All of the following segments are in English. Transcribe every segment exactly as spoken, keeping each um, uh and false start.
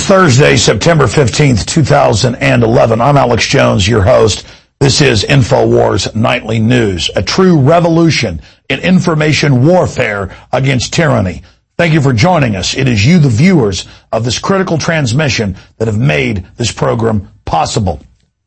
is Thursday, September fifteenth, two thousand eleven. I'm Alex Jones, your host. This is InfoWars Nightly News, a true revolution in information warfare against tyranny. Thank you for joining us. It is you, the viewers of this critical transmission, that have made this program possible.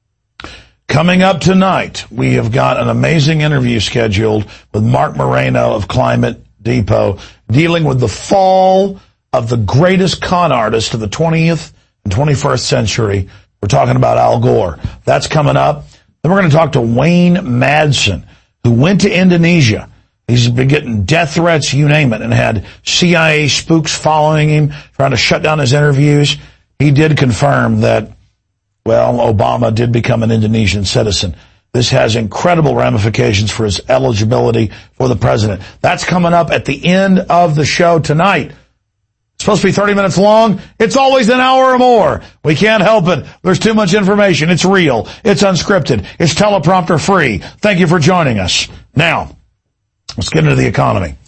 Coming up tonight, we have got an amazing interview scheduled with Mark Moreno of Climate Depot, dealing with the fall of the greatest con artist of the twentieth and twenty-first century. We're talking about Al Gore. That's coming up. Then we're going to talk to Wayne Madsen, who went to Indonesia. He's been getting death threats, you name it, and had C I A spooks following him, trying to shut down his interviews. He did confirm that, well, Obama did become an Indonesian citizen. This has incredible ramifications for his eligibility for the president. That's coming up at the end of the show tonight. It's supposed to be thirty minutes long. It's always an hour or more. We can't help it. There's too much information. It's real. It's unscripted. It's teleprompter free. Thank you for joining us. Now, let's get into the economy.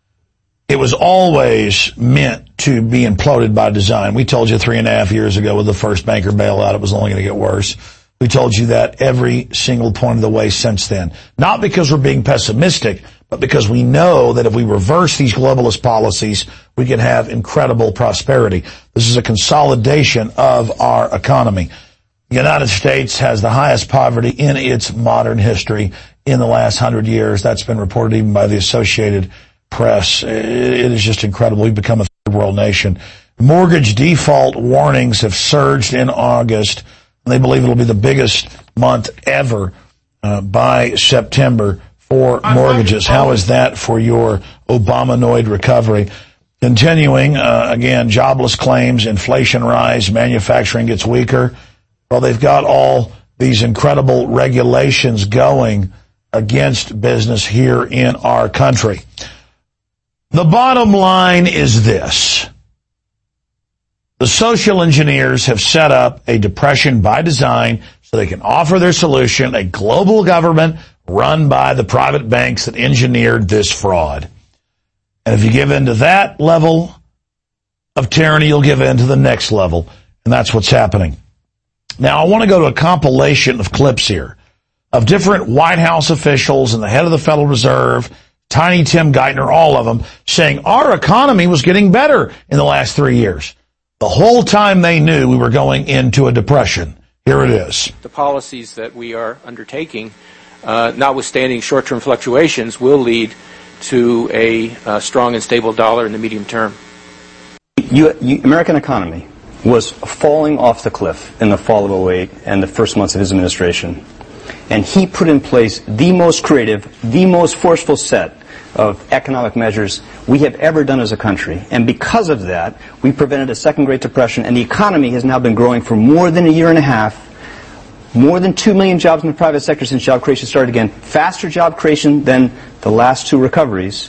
It was always meant to be imploded by design. We told you three and a half years ago with the first banker bailout, it was only going to get worse. We told you that every single point of the way since then. Not because we're being pessimistic, but because we know that if we reverse these globalist policies, we can have incredible prosperity. This is a consolidation of our economy. The United States has the highest poverty in its modern history in the last hundred years. That's been reported even by the Associated Press. It is just incredible. We've become a third world nation. Mortgage default warnings have surged in August. They believe it'll be the biggest month ever uh, by September for mortgages. How is that for your Obamanoid recovery? Continuing, uh, again, jobless claims, inflation rise, manufacturing gets weaker. Well, they've got all these incredible regulations going against business here in our country. The bottom line is this. The social engineers have set up a depression by design so they can offer their solution, a global government run by the private banks that engineered this fraud. And if you give in to that level of tyranny, you'll give in to the next level. And that's what's happening. Now, I want to go to a compilation of clips here of different White House officials and the head of the Federal Reserve, Tiny Tim Geithner, all of them, saying our economy was getting better in the last three years. The whole time they knew we were going into a depression. Here it is. The policies that we are undertaking, uh, notwithstanding short-term fluctuations, will lead to a uh, strong and stable dollar in the medium term. You, you, American economy was falling off the cliff in the fall of oh eight and the first months of his administration. And he put in place the most creative, the most forceful set of economic measures we have ever done as a country. And because of that, we prevented a second Great Depression, and the economy has now been growing for more than a year and a half. More than two million jobs in the private sector since job creation started again. Faster job creation than the last two recoveries.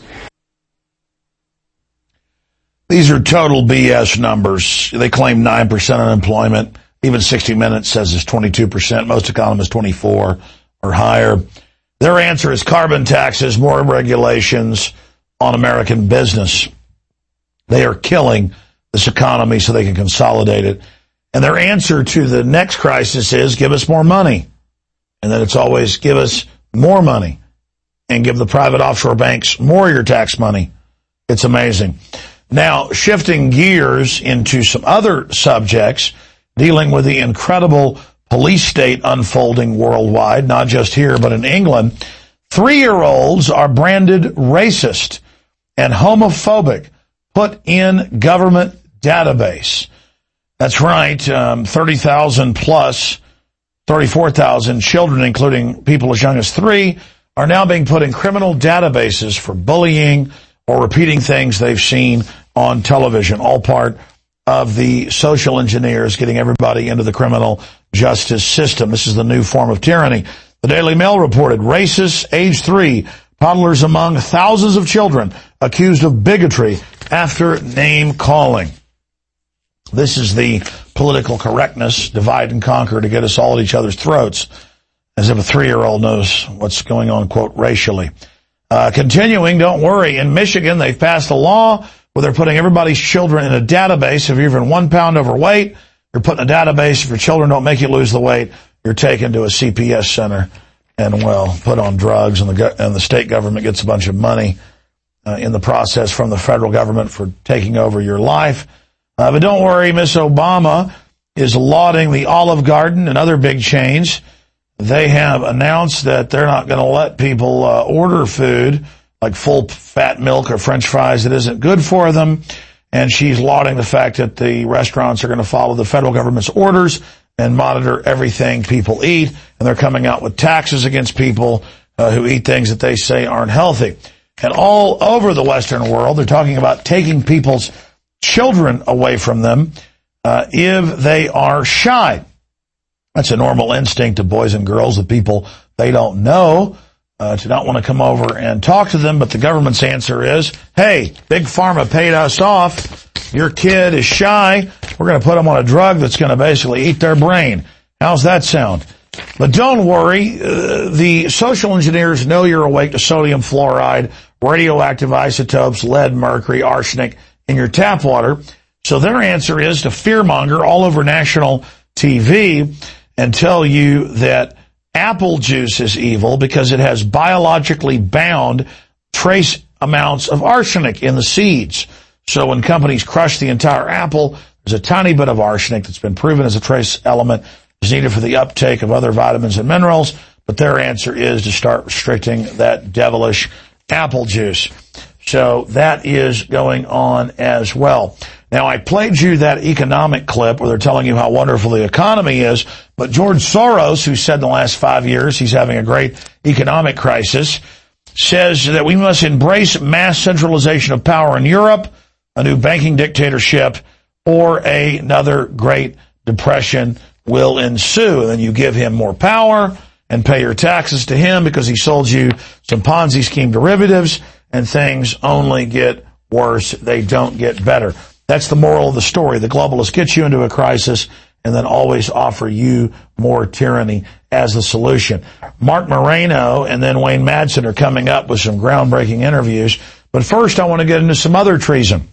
These are total B S numbers. They claim nine percent unemployment. Even sixty minutes says it's twenty-two percent. Most economists twenty-four or higher. Their answer is carbon taxes, more regulations on American business. They are killing this economy so they can consolidate it. And their answer to the next crisis is give us more money. And then it's always give us more money and give the private offshore banks more of your tax money. It's amazing. Now, shifting gears into some other subjects, dealing with the incredible police state unfolding worldwide, not just here, but in England. Three-year-olds are branded racist and homophobic, put in government database. That's right, um, thirty thousand plus, thirty-four thousand children, including people as young as three, are now being put in criminal databases for bullying or repeating things they've seen on television, all part of the social engineers getting everybody into the criminal justice system. This is the new form of tyranny. The Daily Mail reported racist, age three, toddlers among thousands of children accused of bigotry after name calling. This is the political correctness, divide and conquer to get us all at each other's throats, as if a three-year-old knows what's going on, quote, racially. Uh, continuing, don't worry, in Michigan, they've passed a law where they're putting everybody's children in a database. If you're even one pound overweight, you're put in a database. If your children don't make you lose the weight, you're taken to a C P S center and, well, put on drugs, and the, and the state government gets a bunch of money uh, in the process from the federal government for taking over your life. Uh, but don't worry, Miss Obama is lauding the Olive Garden and other big chains. They have announced that they're not going to let people uh, order food like full fat milk or French fries that isn't good for them. And she's lauding the fact that the restaurants are going to follow the federal government's orders and monitor everything people eat. And they're coming out with taxes against people uh, who eat things that they say aren't healthy. And all over the Western world, they're talking about taking people's children away from them uh, if they are shy. That's a normal instinct of boys and girls, the people they don't know, uh, to not want to come over and talk to them. But the government's answer is, hey, Big Pharma paid us off. Your kid is shy. We're going to put them on a drug that's going to basically eat their brain. How's that sound? But don't worry. Uh, the social engineers know you're awake to sodium fluoride, radioactive isotopes, lead, mercury, arsenic in your tap water. So their answer is to fearmonger all over national T V and tell you that apple juice is evil because it has biologically bound trace amounts of arsenic in the seeds. So when companies crush the entire apple, there's a tiny bit of arsenic that's been proven as a trace element is needed for the uptake of other vitamins and minerals. But their answer is to start restricting that devilish apple juice. So that is going on as well. Now, I played you that economic clip where they're telling you how wonderful the economy is, but George Soros, who said in the last five years he's having a great economic crisis, says that we must embrace mass centralization of power in Europe, a new banking dictatorship, or a, another Great Depression will ensue. And then you give him more power and pay your taxes to him because he sold you some Ponzi scheme derivatives, and things only get worse. They don't get better. That's the moral of the story. The globalists get you into a crisis and then always offer you more tyranny as the solution. Mark Moreno and then Wayne Madsen are coming up with some groundbreaking interviews. But first, I want to get into some other treason.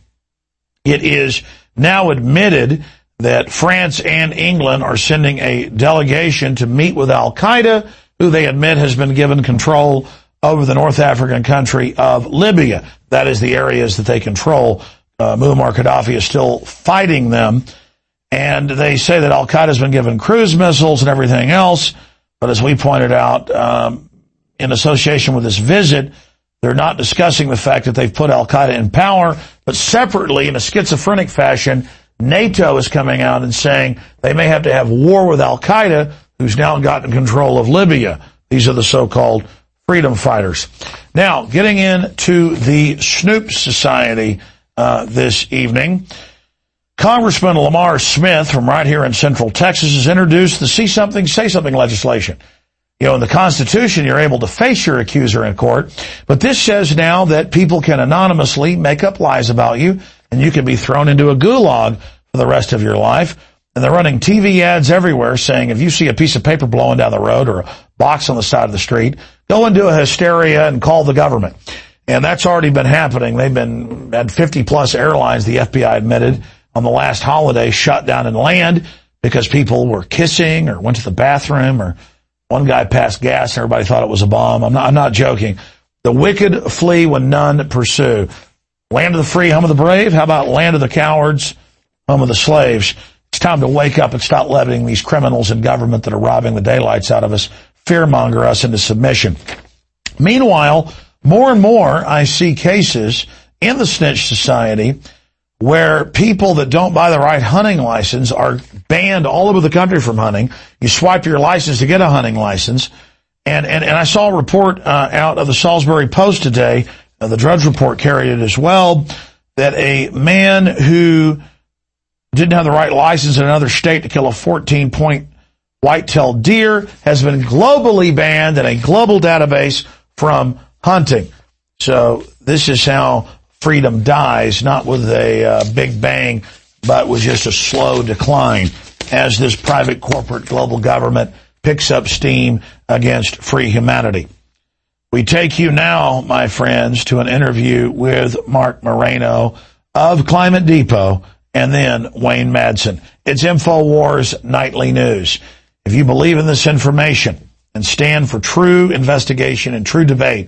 It is now admitted that France and England are sending a delegation to meet with Al-Qaeda, who they admit has been given control over the North African country of Libya. That is the areas that they control. Uh, Muammar Gaddafi is still fighting them. And they say that Al-Qaeda has been given cruise missiles and everything else. But as we pointed out, um, in association with this visit, they're not discussing the fact that they've put Al-Qaeda in power. But separately, in a schizophrenic fashion, NATO is coming out and saying they may have to have war with Al-Qaeda, who's now gotten control of Libya. These are the so-called freedom fighters. Now, getting into the Snoop Society uh, this evening, Congressman Lamar Smith from right here in Central Texas has introduced the See Something, Say Something legislation. You know, in the Constitution, you're able to face your accuser in court, but this says now that people can anonymously make up lies about you, and you can be thrown into a gulag for the rest of your life. And they're running T V ads everywhere saying if you see a piece of paper blowing down the road or a box on the side of the street, go into a hysteria and call the government. And that's already been happening. They've been had fifty plus airlines, the F B I admitted, on the last holiday shut down and land because people were kissing or went to the bathroom, or one guy passed gas and everybody thought it was a bomb. I'm not, I'm not joking. The wicked flee when none pursue. Land of the free, home of the brave. How about land of the cowards, home of the slaves? It's time to wake up and stop letting these criminals in government that are robbing the daylights out of us fearmonger us into submission. Meanwhile, more and more I see cases in the Snitch Society where people that don't buy the right hunting license are banned all over the country from hunting. You swipe your license to get a hunting license. And, and, and I saw a report uh, out of the Salisbury Post today, uh, the Drudge Report carried it as well, that a man who didn't have the right license in another state to kill a fourteen-point white-tailed deer has been globally banned in a global database from hunting. So this is how freedom dies, not with a uh, big bang, but with just a slow decline as this private corporate global government picks up steam against free humanity. We take you now, my friends, to an interview with Mark Moreno of Climate Depot, and then Wayne Madsen. It's InfoWars Nightly News. If you believe in this information and stand for true investigation and true debate,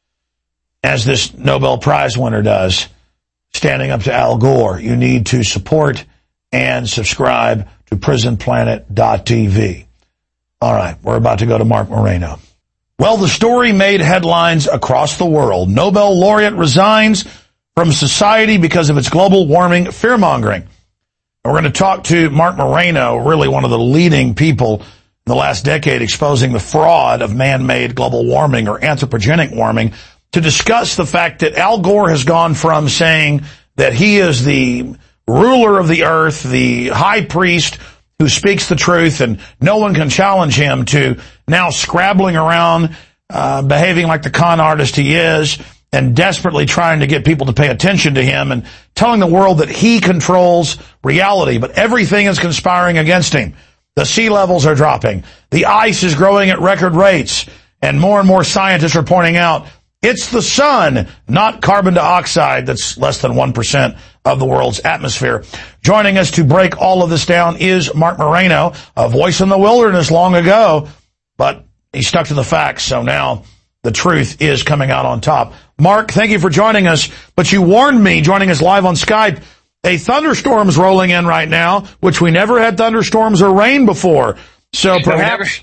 as this Nobel Prize winner does, standing up to Al Gore, you need to support and subscribe to prison planet dot t v. All right, we're about to go to Mark Moreno. Well, the story made headlines across the world. Nobel laureate resigns from society because of its global warming fear-mongering. And we're going to talk to Mark Moreno, really one of the leading people in the last decade exposing the fraud of man-made global warming or anthropogenic warming, to discuss the fact that Al Gore has gone from saying that he is the ruler of the earth, the high priest who speaks the truth and no one can challenge him, to now scrabbling around, uh, behaving like the con artist he is, and desperately trying to get people to pay attention to him and telling the world that he controls reality. But everything is conspiring against him. The sea levels are dropping. The ice is growing at record rates. And more and more scientists are pointing out it's the sun, not carbon dioxide, that's less than one percent of the world's atmosphere. Joining us to break all of this down is Mark Moreno, a voice in the wilderness long ago, but he stuck to the facts, so now the truth is coming out on top. Mark, thank you for joining us, but you warned me, joining us live on Skype, a thunderstorm's rolling in right now, which we never had thunderstorms or rain before. So perhaps...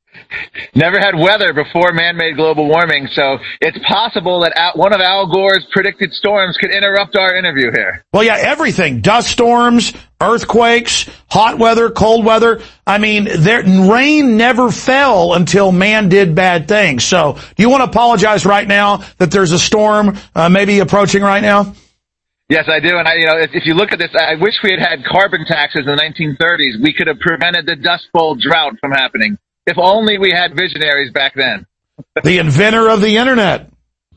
Never had weather before man-made global warming, so it's possible that one of Al Gore's predicted storms could interrupt our interview here. Well, yeah, everything. Dust storms, earthquakes, hot weather, cold weather. I mean, there, rain never fell until man did bad things. So do you want to apologize right now that there's a storm uh, maybe approaching right now? Yes, I do. And I, you know, if, if you look at this, I wish we had had carbon taxes in the nineteen thirties. We could have prevented the Dust Bowl drought from happening. If only we had visionaries back then. The inventor of the internet.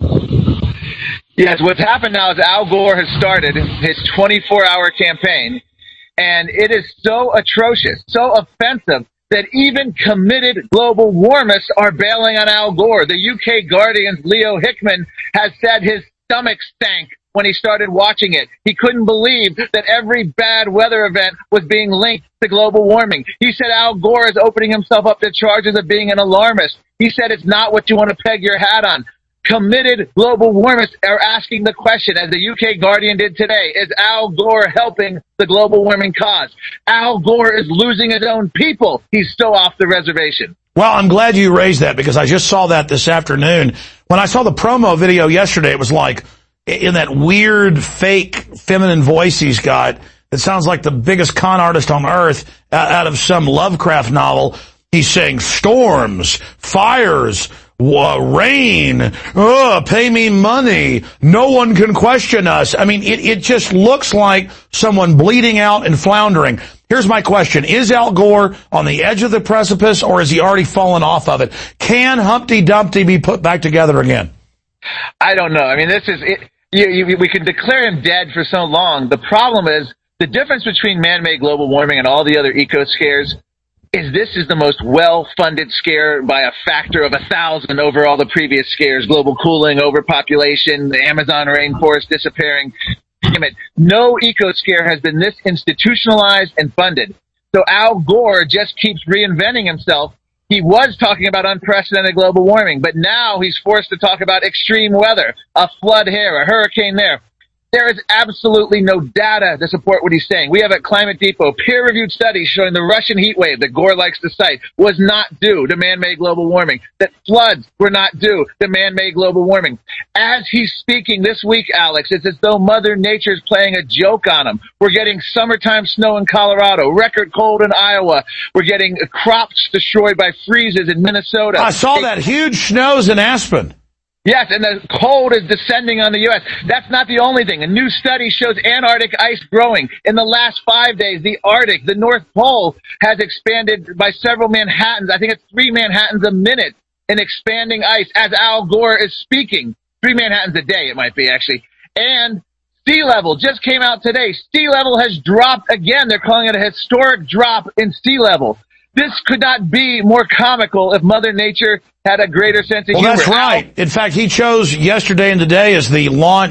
Yes, what's happened now is Al Gore has started his twenty-four hour campaign, and it is so atrocious, so offensive, that even committed global warmists are bailing on Al Gore. The U K Guardian's Leo Hickman has said his stomach stank when he started watching it. He couldn't believe that every bad weather event was being linked to global warming. He said Al Gore is opening himself up to charges of being an alarmist. He said it's not what you want to peg your hat on. Committed global warmists are asking the question, as the U K Guardian did today, is Al Gore helping the global warming cause? Al Gore is losing his own people. He's still off the reservation. Well, I'm glad you raised that, because I just saw that this afternoon. When I saw the promo video yesterday, it was like, in that weird, fake, feminine voice he's got, it sounds like the biggest con artist on earth uh, out of some Lovecraft novel. He's saying storms, fires, uh, rain, uh, pay me money, no one can question us. I mean, it, it just looks like someone bleeding out and floundering. Here's my question. Is Al Gore on the edge of the precipice, or has he already fallen off of it? Can Humpty Dumpty be put back together again? I don't know. I mean, this is it. You, you, we can declare him dead for so long. The problem is the difference between man-made global warming and all the other eco scares is this is the most well-funded scare by a factor of a thousand over all the previous scares: global cooling, overpopulation, the Amazon rainforest disappearing. Damn it. No eco scare has been this institutionalized and funded. So Al Gore just keeps reinventing himself. He was talking about unprecedented global warming, but now he's forced to talk about extreme weather, a flood here, a hurricane there. There is absolutely no data to support what he's saying. We have at Climate Depot peer-reviewed studies showing the Russian heat wave that Gore likes to cite was not due to man-made global warming, that floods were not due to man-made global warming. As he's speaking this week, Alex, it's as though Mother Nature's playing a joke on him. We're getting summertime snow in Colorado, record cold in Iowa. We're getting crops destroyed by freezes in Minnesota. I saw that huge snows in Aspen. Yes, and the cold is descending on the U S. That's not the only thing. A new study shows Antarctic ice growing. In the last five days, the Arctic, the North Pole, has expanded by several Manhattans. I think it's three Manhattans a minute in expanding ice as Al Gore is speaking. Three Manhattans a day, it might be, actually. And sea level just came out today. Sea level has dropped again. They're calling it a historic drop in sea level. This could not be more comical if Mother Nature had a greater sense of well, humor. Well, that's right. In fact, he chose yesterday and today as the launch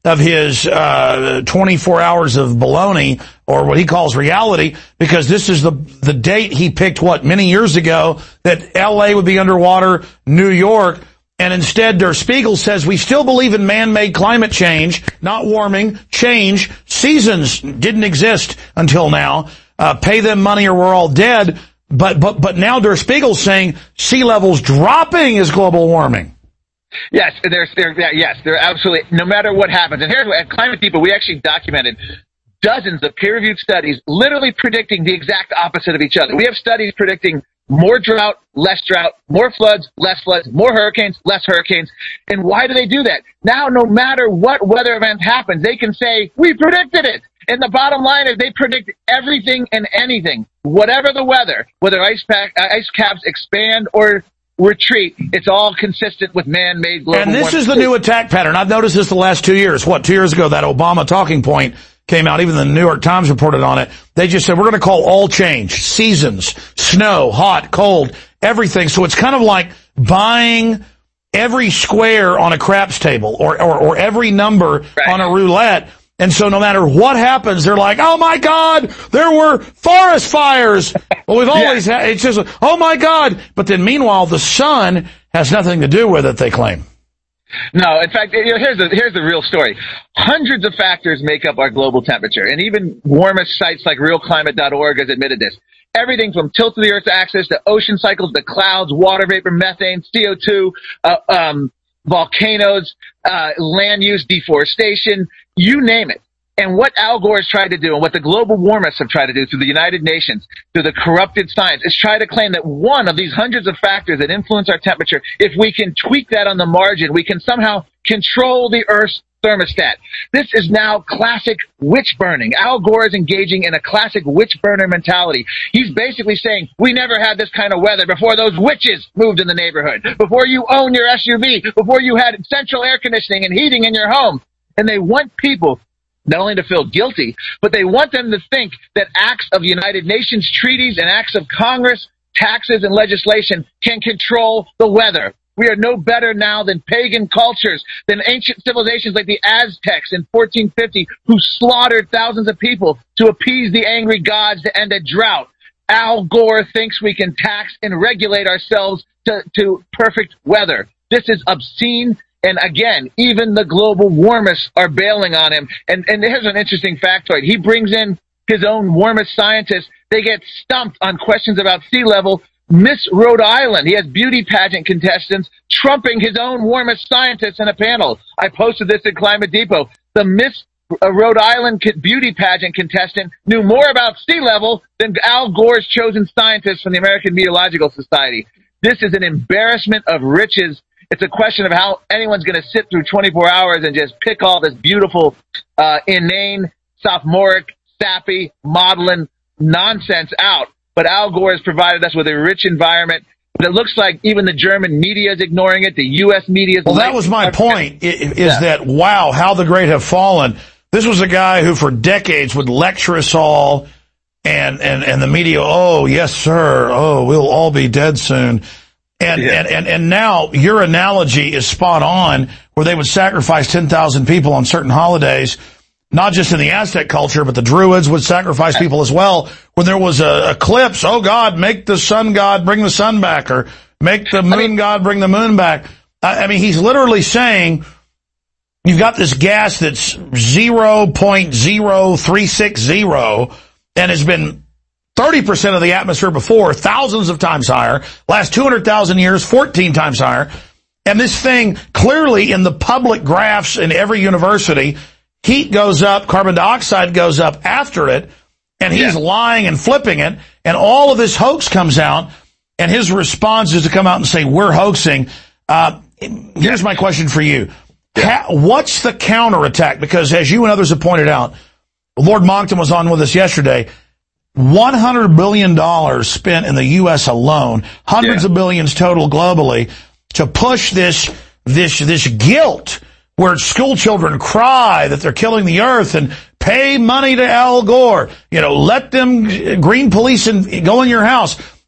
of his uh twenty-four hours of baloney, or what he calls reality, because this is the the date he picked, what, many years ago, that L A would be underwater, New York, and instead Der Spiegel says we still believe in man-made climate change, not warming, change. Seasons didn't exist until now. Uh, pay them money or we're all dead. But but but now Der Spiegel's saying sea levels dropping is global warming. Yes, there's, there, yes, they're absolutely, no matter what happens. And here's what, at Climate Depot, we actually documented dozens of peer-reviewed studies literally predicting the exact opposite of each other. We have studies predicting more drought, less drought, more floods, less floods, more hurricanes, less hurricanes. And why do they do that? Now, no matter what weather event happens, they can say, we predicted it. And the bottom line is they predict everything and anything, whatever the weather, whether ice, pack, uh, ice caps expand or retreat, it's all consistent with man-made global warming. And this is the new attack pattern. I've noticed this the last two years. What, two years ago, that Obama talking point came out. Even the New York Times reported on it. They just said, we're going to call all change, seasons, snow, hot, cold, everything. So it's kind of like buying every square on a craps table, or, or, or every number right. on a roulette. And so no matter what happens, they're like, oh my God, there were forest fires. Well, we've always yeah. had, it's just, oh my God. But then meanwhile, the sun has nothing to do with it, they claim. No, in fact, you know, here's the, here's the real story. Hundreds of factors make up our global temperature, and even warmest sites like real climate dot org has admitted this. Everything from tilt of the Earth's axis to ocean cycles to clouds, water vapor, methane, C O two, uh, um, volcanoes, uh, land use, deforestation, you name it. And what Al Gore has tried to do, and what the global warmists have tried to do through the United Nations, through the corrupted science, is try to claim that one of these hundreds of factors that influence our temperature, if we can tweak that on the margin, we can somehow control the Earth's thermostat. This is now classic witch burning. Al Gore is engaging in a classic witch burner mentality. He's basically saying, we never had this kind of weather before those witches moved in the neighborhood, before you own your S U V, before you had central air conditioning and heating in your home. And they want people not only to feel guilty, but they want them to think that acts of United Nations treaties and acts of Congress, taxes and legislation can control the weather. We are no better now than pagan cultures, than ancient civilizations like the Aztecs in fourteen fifty, who slaughtered thousands of people to appease the angry gods to end a drought. Al Gore thinks we can tax and regulate ourselves to, to perfect weather. This is obscene. And again, even the global warmists are bailing on him. And, and here's an interesting factoid. He brings in his own warmist scientists. They get stumped on questions about sea level. Miss Rhode Island, he has beauty pageant contestants trumping his own warmist scientists in a panel. I posted this at Climate Depot. The Miss Rhode Island beauty pageant contestant knew more about sea level than Al Gore's chosen scientists from the American Meteorological Society. This is an embarrassment of riches. It's a question of how anyone's going to sit through twenty-four hours and just pick all this beautiful, uh, inane, sophomoric, sappy, maudlin nonsense out. But Al Gore has provided us with a rich environment. But it looks like even the German media is ignoring it. The U S media is. Well, that was my point, is yeah. that, wow, how the great have fallen. This was a guy who for decades would lecture us all, and, and, and the media, oh, yes, sir, oh, we'll all be dead soon. And, yeah. and, and, and now your analogy is spot on, where they would sacrifice ten thousand people on certain holidays, not just in the Aztec culture, but the Druids would sacrifice people as well. When there was a eclipse, oh God, make the sun god bring the sun back, or make the moon I mean, god bring the moon back. I, I mean, he's literally saying, you've got this gas that's zero point zero three six zero and has been thirty percent of the atmosphere before, thousands of times higher, last two hundred thousand years, fourteen times higher. And this thing, clearly in the public graphs in every university, heat goes up, carbon dioxide goes up after it, and he's yeah. lying and flipping it, and all of this hoax comes out, and his response is to come out and say, we're hoaxing. Uh, here's yeah. my question for you. Yeah. How, what's the counterattack? Because as you and others have pointed out, Lord Monckton was on with us yesterday, one hundred billion dollars spent in the U S alone, hundreds yeah. of billions total globally, to push this, this, this guilt where school children cry that they're killing the earth, and pay money to Al Gore. You know, let them, green police, and go in your house.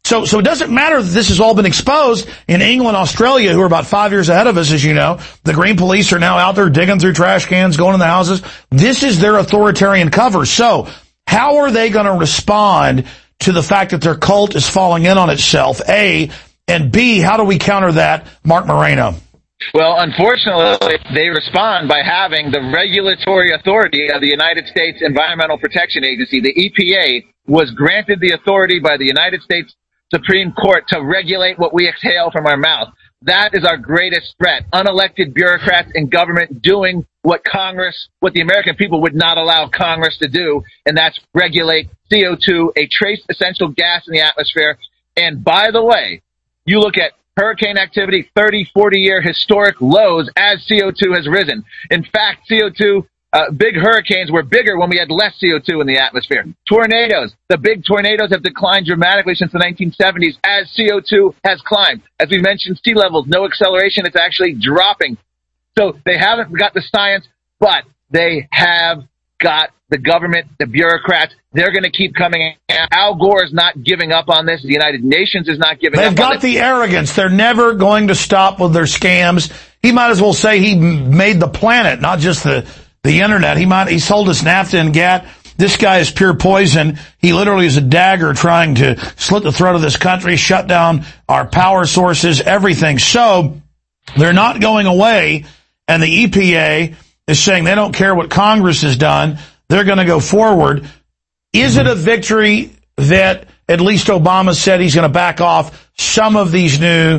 So, so it doesn't matter that this has all been exposed. In England, Australia, who are about five years ahead of us, as you know, the Green Police are now out there digging through trash cans, going in the houses. This is their authoritarian cover. So, how are they going to respond to the fact that their cult is falling in on itself, A, and B, how do we counter that, Mark Moreno? Well, unfortunately, they respond by having the regulatory authority of the United States Environmental Protection Agency, the E P A, was granted the authority by the United States Supreme Court to regulate what we exhale from our mouth. That is our greatest threat. Unelected bureaucrats in government doing what Congress, what the American people would not allow Congress to do, and that's regulate C O two, a trace essential gas in the atmosphere. And by the way, you look at hurricane activity, thirty, forty year historic lows as C O two has risen. In fact, C O two, uh, big hurricanes were bigger when we had less C O two in the atmosphere. Tornadoes, the big tornadoes have declined dramatically since the nineteen seventies as C O two has climbed. As we mentioned, sea levels, no acceleration, it's actually dropping. So they haven't got the science, but they have got the government, the bureaucrats. They're going to keep coming. Al Gore is not giving up on this. The United Nations is not giving They've up on this. They've got the arrogance. They're never going to stop with their scams. He might as well say he made the planet, not just the, the internet. He might, he sold us NAFTA and GATT. This guy is pure poison. He literally is a dagger trying to slit the throat of this country, shut down our power sources, everything. So they're not going away. And the E P A is saying they don't care what Congress has done. They're going to go forward. Is it a victory that at least Obama said he's going to back off some of these new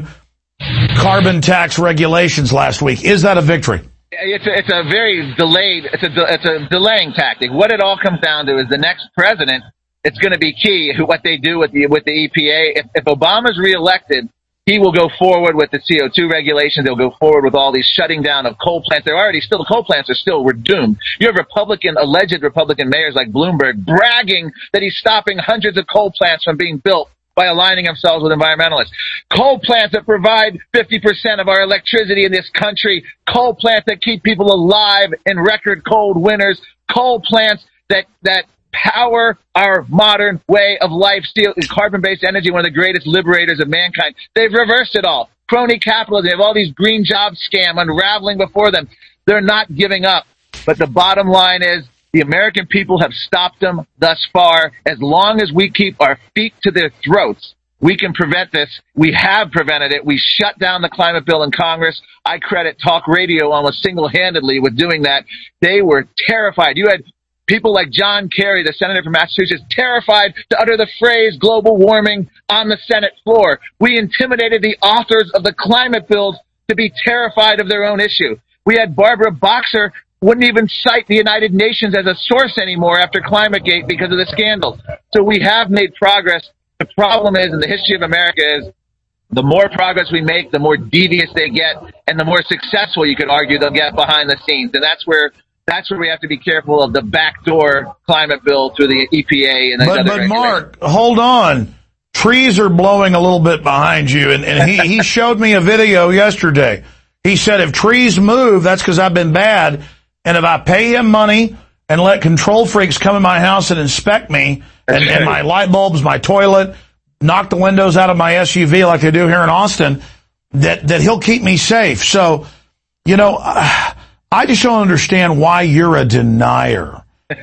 carbon tax regulations last week? Is that a victory? It's a, it's a very delayed, it's a, it's a delaying tactic. What it all comes down to is the next president, it's going to be key what they do with the, with the E P A. If, if Obama's reelected, he will go forward with the C O two regulations. They'll go forward with all these shutting down of coal plants. They're already still, the coal plants are still, we're doomed. You have Republican, alleged Republican mayors like Bloomberg bragging that he's stopping hundreds of coal plants from being built by aligning themselves with environmentalists. Coal plants that provide fifty percent of our electricity in this country. Coal plants that keep people alive in record cold winters. Coal plants that, that power our modern way of life. Steel, carbon-based energy, one of the greatest liberators of mankind. They've reversed it all. Crony capitalism. They have all these green job scam unraveling before them. They're not giving up. But the bottom line is the American people have stopped them thus far. As long as we keep our feet to their throats, we can prevent this. We have prevented it. We shut down the climate bill in Congress. I credit talk radio almost single-handedly with doing that. They were terrified. You had people like John Kerry, the senator from Massachusetts, terrified to utter the phrase global warming on the Senate floor. We intimidated the authors of the climate bills to be terrified of their own issue. We had Barbara Boxer wouldn't even cite the United Nations as a source anymore after ClimateGate because of the scandals. So we have made progress. The problem is, in the history of America, is the more progress we make, the more devious they get, and the more successful, you could argue, they'll get behind the scenes. And that's where That's where we have to be careful of the backdoor climate bill through the E P A and these but, other But regulations. Mark, hold on. Trees are blowing a little bit behind you, and, and he, he showed me a video yesterday. He said if trees move, that's because I've been bad, and if I pay him money and let control freaks come in my house and inspect me, and, and my light bulbs, my toilet, knock the windows out of my S U V like they do here in Austin, that, that he'll keep me safe. So, you know, uh, I just don't understand why you're a denier.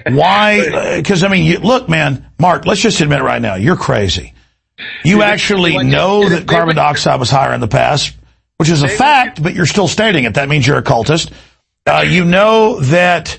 Why? Because, I mean, you, look, man, Mark, let's just admit right now, you're crazy. You actually know that carbon dioxide was higher in the past, which is a fact, but you're still stating it. That means you're a cultist. Uh, you know that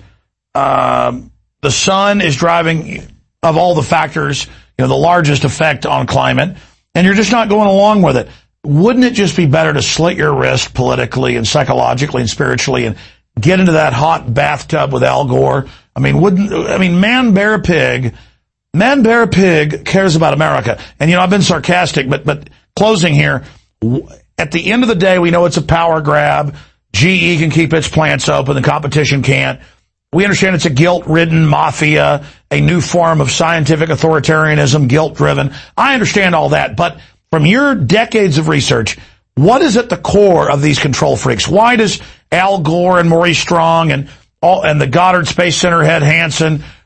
um, the sun is driving, of all the factors, you know, the largest effect on climate, and you're just not going along with it. Wouldn't it just be better to slit your wrist politically and psychologically and spiritually and get into that hot bathtub with Al Gore? I mean, wouldn't, I mean, Man Bear Pig, Man Bear Pig cares about America. And, you know, I've been sarcastic, but, but closing here, at the end of the day, we know it's a power grab. G E can keep its plants open, the competition can't. We understand it's a guilt-ridden mafia, a new form of scientific authoritarianism, guilt-driven. I understand all that, but from your decades of research, what is at the core of these control freaks? Why does Al Gore and Maurice Strong and all, and the Goddard Space Center head Hansen,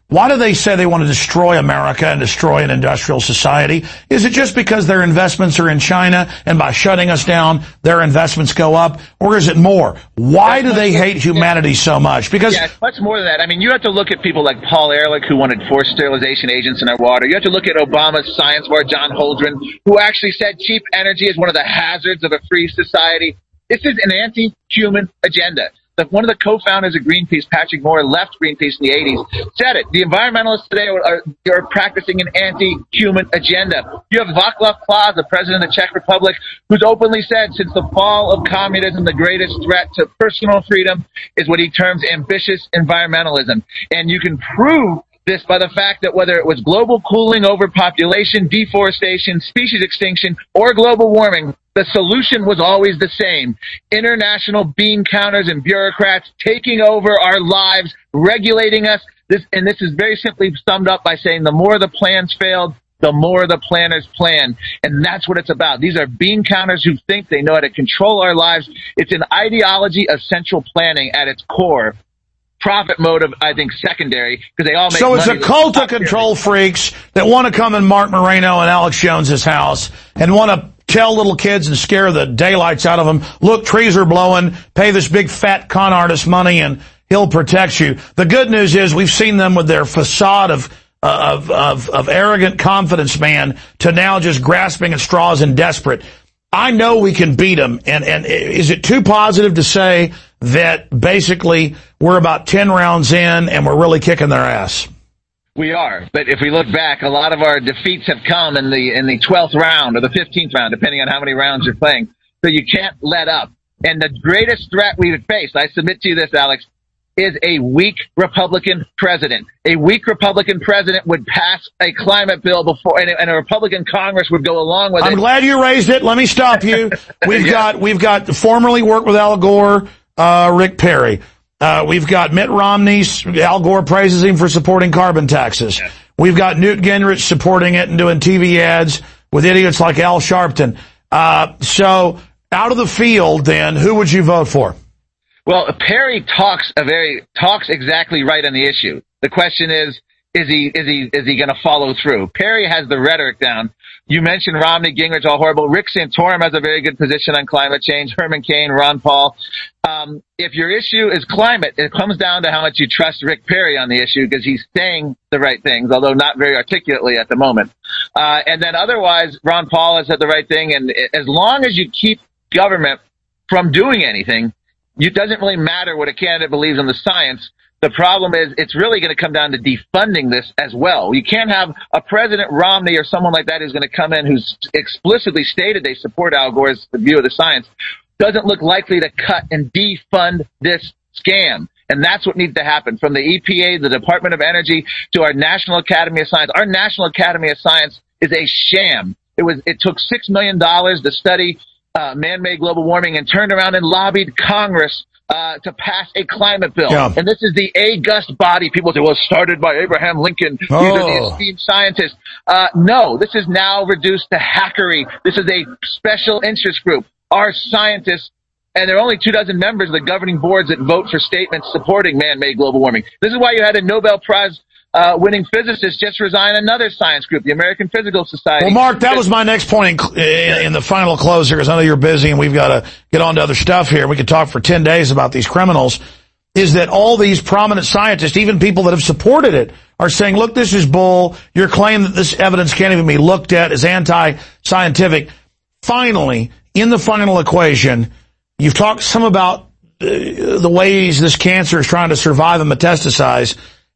Why do they say they want to destroy America and destroy an industrial society? Is it just because their investments are in China and by shutting us down, their investments go up? Or is it more? Why do they hate humanity so much? Because yeah, it's much more than that. I mean, you have to look at people like Paul Ehrlich, who wanted forced sterilization agents in our water. You have to look at Obama's science war, John Holdren, who actually said cheap energy is one of the hazards of a free society. This is an anti-human agenda. The, one of the co-founders of Greenpeace, Patrick Moore, left Greenpeace in the eighties, said it. The environmentalists today are, are, are practicing an anti-human agenda. You have Václav Klaus, the president of the Czech Republic, who's openly said since the fall of communism, the greatest threat to personal freedom is what he terms ambitious environmentalism. And you can prove this by the fact that whether it was global cooling, overpopulation, deforestation, species extinction, or global warming, the solution was always the same. International bean counters and bureaucrats taking over our lives, regulating us. This, and this is very simply summed up by saying the more the plans failed, the more the planners plan. And that's what it's about. These are bean counters who think they know how to control our lives. It's an ideology of central planning at its core. Profit motive, I think, secondary, because they all make so money. it's a cult of control freaks that want to come in Mark Moreno and Alex Jones's house and want to tell little kids and scare the daylights out of them, look, trees are blowing, pay this big fat con artist money and he'll protect you. The good news is we've seen them with their facade of uh, of, of of arrogant confidence man to now just grasping at straws and desperate. I know we can beat them, and, and is it too positive to say that basically we're about ten rounds in and we're really kicking their ass? We are, but if we look back, a lot of our defeats have come in the in the twelfth round or the fifteenth round, depending on how many rounds you're playing. So you can't let up. And the greatest threat we would face, I submit to you this, Alex, is a weak Republican president. A weak Republican president would pass a climate bill before, and a, and a Republican Congress would go along with I'm it. I'm glad you raised it. Let me stop you. We've yeah. got we've got formerly worked with Al Gore, uh, Rick Perry. Uh, we've got Mitt Romney. Al Gore praises him for supporting carbon taxes. Yeah. We've got Newt Gingrich supporting it and doing T V ads with idiots like Al Sharpton. Uh, so out of the field, then, who would you vote for? Well, Perry talks a very talks exactly right on the issue. The question is, is he is he is he going to follow through? Perry has the rhetoric down. You mentioned Romney, Gingrich, all horrible. Rick Santorum has a very good position on climate change. Herman Cain, Ron Paul. Um, if your issue is climate, it comes down to how much you trust Rick Perry on the issue, because he's saying the right things, although not very articulately at the moment. Uh, and then otherwise, Ron Paul has said the right thing. And as long as you keep government from doing anything, it doesn't really matter what a candidate believes in the science. The problem is it's really going to come down to defunding this as well. You can't have a President Romney or someone like that who's going to come in who's explicitly stated they support Al Gore's view of the science, doesn't look likely to cut and defund this scam. And that's what needs to happen from the E P A, the Department of Energy, to our National Academy of Science. Our National Academy of Science is a sham. It was, it took six million dollars to study uh, man-made global warming and turned around and lobbied Congress Uh, to pass a climate bill. Yeah. And this is the august body. People say, well, it started by Abraham Lincoln. Oh. These are the esteemed scientists. Uh, no, this is now reduced to hackery. This is a special interest group. Our scientists, and there are only two dozen members of the governing boards that vote for statements supporting man-made global warming. This is why you had a Nobel Prize Uh, winning physicist just resign another science group, the American Physical Society. Well, Mark, that was my next point in, in, in the final close here, because I know you're busy and we've got to get on to other stuff here. We could talk for ten days about these criminals. Is that all these prominent scientists, even people that have supported it, are saying, look, this is bull. Your claim that this evidence can't even be looked at is anti-scientific. Finally, in the final equation, you've talked some about uh, the ways this cancer is trying to survive and metastasize.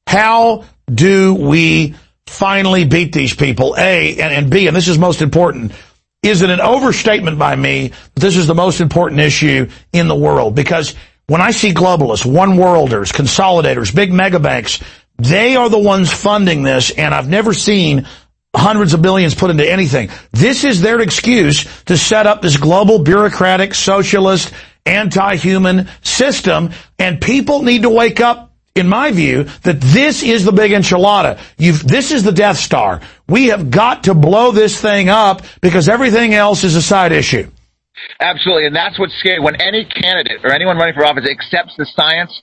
How do we finally beat these people? A, and, and B, and this is most important, is it an overstatement by me that this is the most important issue in the world? Because when I see globalists, one-worlders, consolidators, big mega banks, they are the ones funding this, and I've never seen hundreds of billions put into anything. This is their excuse to set up this global bureaucratic, socialist, anti-human system, and people need to wake up, in my view, that this is the big enchilada. You've, this is the Death Star. We have got to blow this thing up because everything else is a side issue. Absolutely, and that's what's scary. When any candidate or anyone running for office accepts the science,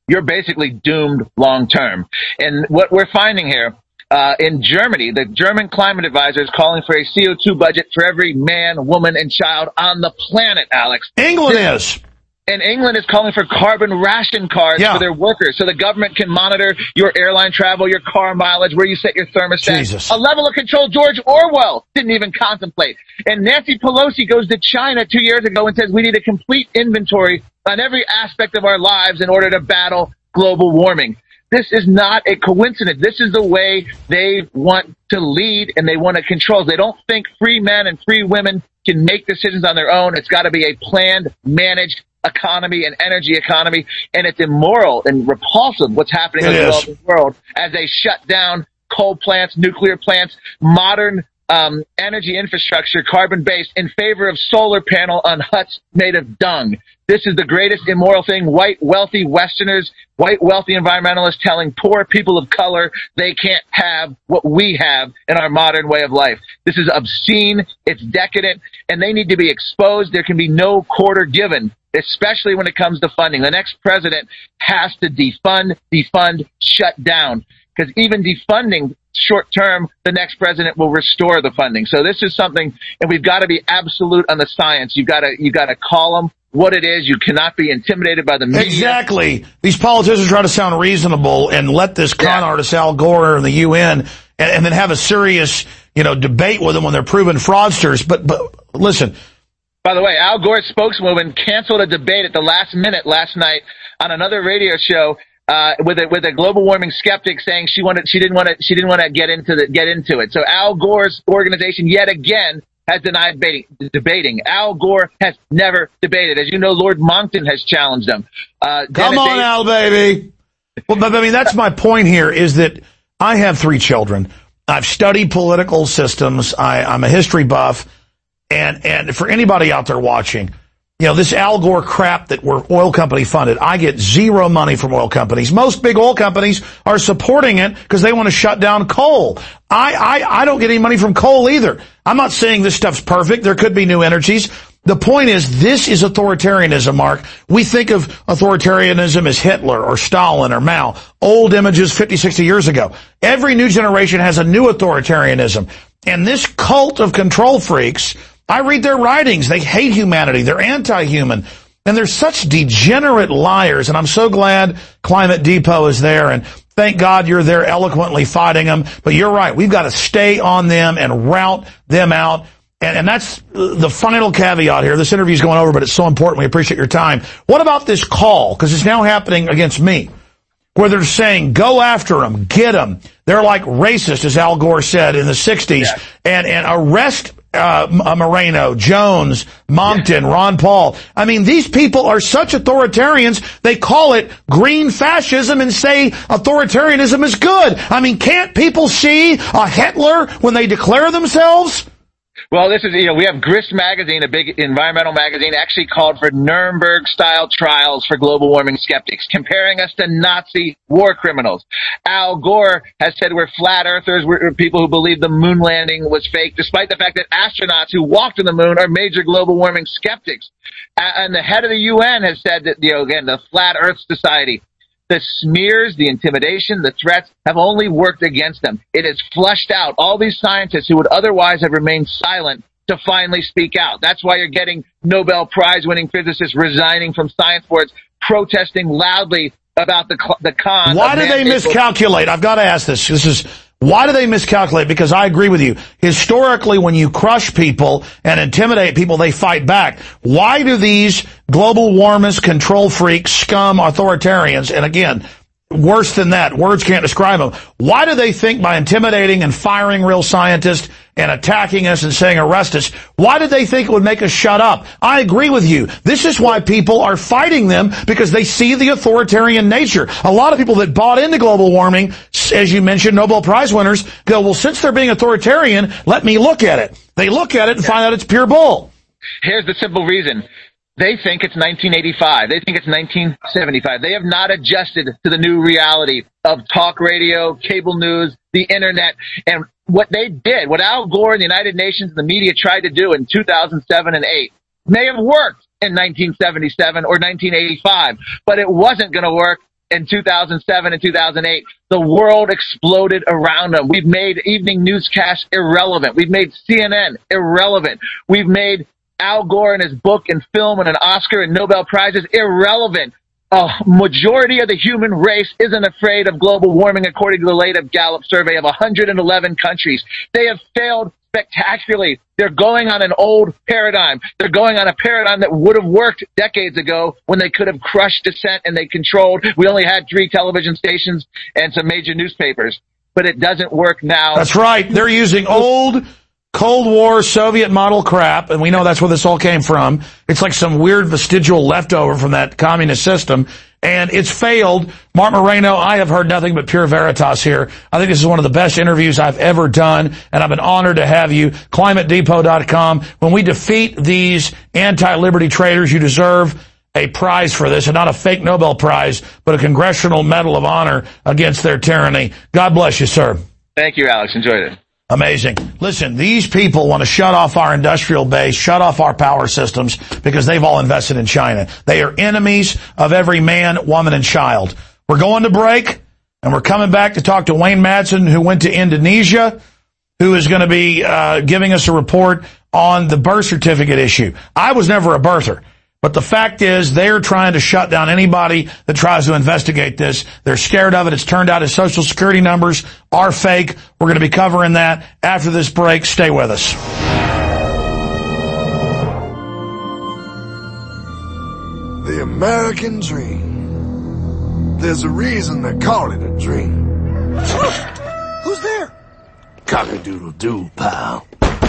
you're basically doomed long term. And what we're finding here, uh, in Germany, the German climate advisor is calling for a C O two budget for every man, woman, and child on the planet, Alex. England this, is. And England is calling for carbon ration cards yeah. for their workers so the government can monitor your airline travel, your car mileage, where you set your thermostat. Jesus. A level of control George Orwell didn't even contemplate. And Nancy Pelosi goes to China two years ago and says we need a complete inventory on every aspect of our lives in order to battle global warming. This is not a coincidence. This is the way they want to lead and they want to control. They don't think free men and free women can make decisions on their own. It's got to be a planned, managed economy and energy economy, and it's immoral and repulsive what's happening in the developing world as they shut down coal plants, nuclear plants, modern um, energy infrastructure, carbon-based, in favor of solar panel on huts made of dung. This is the greatest immoral thing. White, wealthy Westerners, white, wealthy environmentalists telling poor people of color they can't have what we have in our modern way of life. This is obscene. It's decadent, and they need to be exposed. There can be no quarter given, especially when it comes to funding. The next president has to defund, defund, shut down, because even defunding short term, the next president will restore the funding. So this is something, and we've got to be absolute on the science. You've got to, you've got to call them what it is. You cannot be intimidated by the media. Exactly. These politicians try to sound reasonable and let this con yeah. artist Al Gore and the U N and, and then have a serious, you know, debate with them when they're proven fraudsters. But, but listen. By the way, Al Gore's spokeswoman canceled a debate at the last minute last night on another radio show uh, with a with a global warming skeptic, saying she wanted she didn't want to she didn't want to get into the get into it. So Al Gore's organization yet again has denied debating. debating. Al Gore has never debated. As you know, Lord Monckton has challenged him. Uh, Come Dennis on, A- Al, baby. Well, but I mean, that's my point here is that I have three children. I've studied political systems. I, I'm a history buff. And, and for anybody out there watching, you know, this Al Gore crap that we're oil company funded, I get zero money from oil companies. Most big oil companies are supporting it because they want to shut down coal. I, I, I don't get any money from coal either. I'm not saying this stuff's perfect. There could be new energies. The point is, this is authoritarianism, Mark. We think of authoritarianism as Hitler or Stalin or Mao, old images fifty, sixty years ago. Every new generation has a new authoritarianism. And this cult of control freaks, I read their writings. They hate humanity. They're anti-human. And they're such degenerate liars. And I'm so glad Climate Depot is there. And thank God you're there eloquently fighting them. But you're right. We've got to stay on them and rout them out. And, and that's the final caveat here. This interview is going over, but it's so important. We appreciate your time. What about this call? Because it's now happening against me, where they're saying, go after them, get them. They're like racist, as Al Gore said in the sixties, yeah. and, and arrest uh, Moreno, Jones, Monckton, yeah. Ron Paul. I mean, these people are such authoritarians, they call it green fascism and say authoritarianism is good. I mean, can't people see a Hitler when they declare themselves? Well, this is, you know, we have Grist magazine, a big environmental magazine, actually called for Nuremberg-style trials for global warming skeptics, comparing us to Nazi war criminals. Al Gore has said we're flat earthers, we're people who believe the moon landing was fake, despite the fact that astronauts who walked on the moon are major global warming skeptics. And the head of the U N has said that, you know, again, the Flat Earth Society, the smears, the intimidation, the threats have only worked against them. It has flushed out all these scientists who would otherwise have remained silent to finally speak out. That's why you're getting Nobel Prize-winning physicists resigning from science boards, protesting loudly about the the con. Why do they miscalculate? I've got to ask this. This is why do they miscalculate? Because I agree with you. Historically, when you crush people and intimidate people, they fight back. Why do these global warmists, control freaks, scum, authoritarians, and again, worse than that, words can't describe them, why do they think by intimidating and firing real scientists and attacking us and saying arrest us, why did they think it would make us shut up? I agree with you. This is why people are fighting them, because they see the authoritarian nature. A lot of people that bought into global warming, as you mentioned, Nobel Prize winners, go, well, since they're being authoritarian, let me look at it. They look at it and find out it's pure bull. Here's the simple reason. They think it's nineteen eighty-five. They think it's nineteen seventy-five. They have not adjusted to the new reality of talk radio, cable news, the internet, and what they did, what Al Gore and the United Nations and the media tried to do in two thousand seven and eight may have worked in nineteen seventy-seven or nineteen eighty-five, but it wasn't going to work in two thousand seven and two thousand eight. The world exploded around them. We've made evening newscasts irrelevant. We've made C N N irrelevant. We've made Al Gore and his book and film and an Oscar and Nobel Prizes irrelevant. A majority of the human race isn't afraid of global warming, according to the latest Gallup survey of one hundred eleven countries. They have failed spectacularly. They're going on an old paradigm. They're going on a paradigm that would have worked decades ago when they could have crushed dissent and they controlled. We only had three television stations and some major newspapers, but it doesn't work now. That's right. They're using old Cold War Soviet model crap, and we know that's where this all came from. It's like some weird vestigial leftover from that communist system, and it's failed. Mark Moreno, I have heard nothing but pure veritas here. I think this is one of the best interviews I've ever done, and I've been honored to have you. climate depot dot com. When we defeat these anti-liberty traitors, you deserve a prize for this, and not a fake Nobel Prize, but a Congressional Medal of Honor against their tyranny. God bless you, sir. Thank you, Alex. Enjoyed it. Amazing. Listen, these people want to shut off our industrial base, shut off our power systems, because they've all invested in China. They are enemies of every man, woman, and child. We're going to break, and we're coming back to talk to Wayne Madsen, who went to Indonesia, who is going to be uh, giving us a report on the birth certificate issue. I was never a birther. But the fact is, they're trying to shut down anybody that tries to investigate this. They're scared of it. It's turned out his Social Security numbers are fake. We're going to be covering that after this break. Stay with us. The American dream. There's a reason they call it a dream. Who's there? Cock-a-doodle-doo, pal.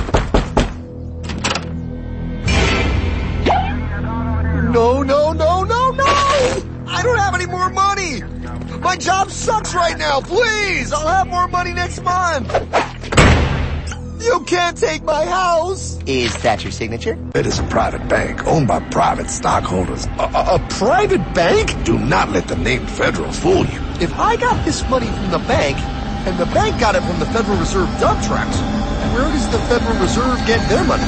No, no, no, no, no! I don't have any more money! My job sucks right now, please! I'll have more money next month! You can't take my house! Is that your signature? It is a private bank owned by private stockholders. A, a, a private bank? Do not let the name Federal fool you. If I got this money from the bank, and the bank got it from the Federal Reserve dump trucks, where does the Federal Reserve get their money?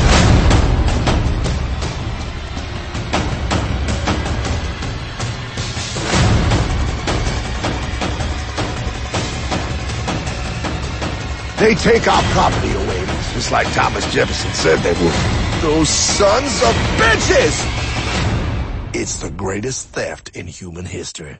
They take our property away, just like Thomas Jefferson said they would. Those sons of bitches! It's the greatest theft in human history.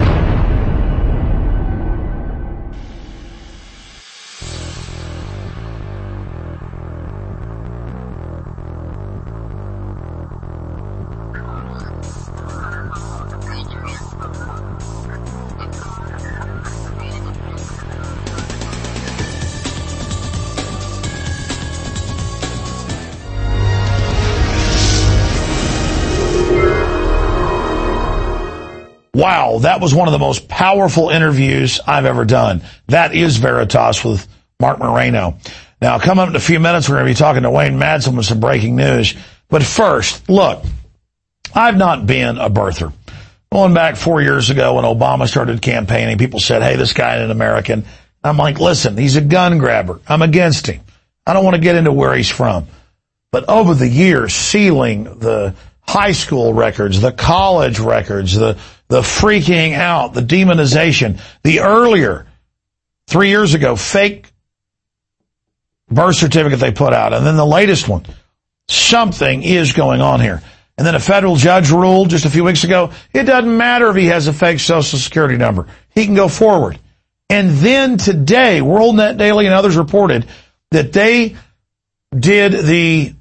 Wow, that was one of the most powerful interviews I've ever done. That is Veritas with Mark Moreno. Now, coming up in a few minutes, we're going to be talking to Wayne Madsen with some breaking news. But first, look, I've not been a birther. Going back four years ago when Obama started campaigning, people said, hey, this guy ain't an American. I'm like, listen, he's a gun grabber. I'm against him. I don't want to get into where he's from. But over the years, sealing the high school records, the college records, the the freaking out, the demonization, the earlier, three years ago, fake birth certificate they put out, and then the latest one. Something is going on here. And then a federal judge ruled just a few weeks ago, it doesn't matter if he has a fake Social Security number. He can go forward. And then today, WorldNet Daily and others reported that they did the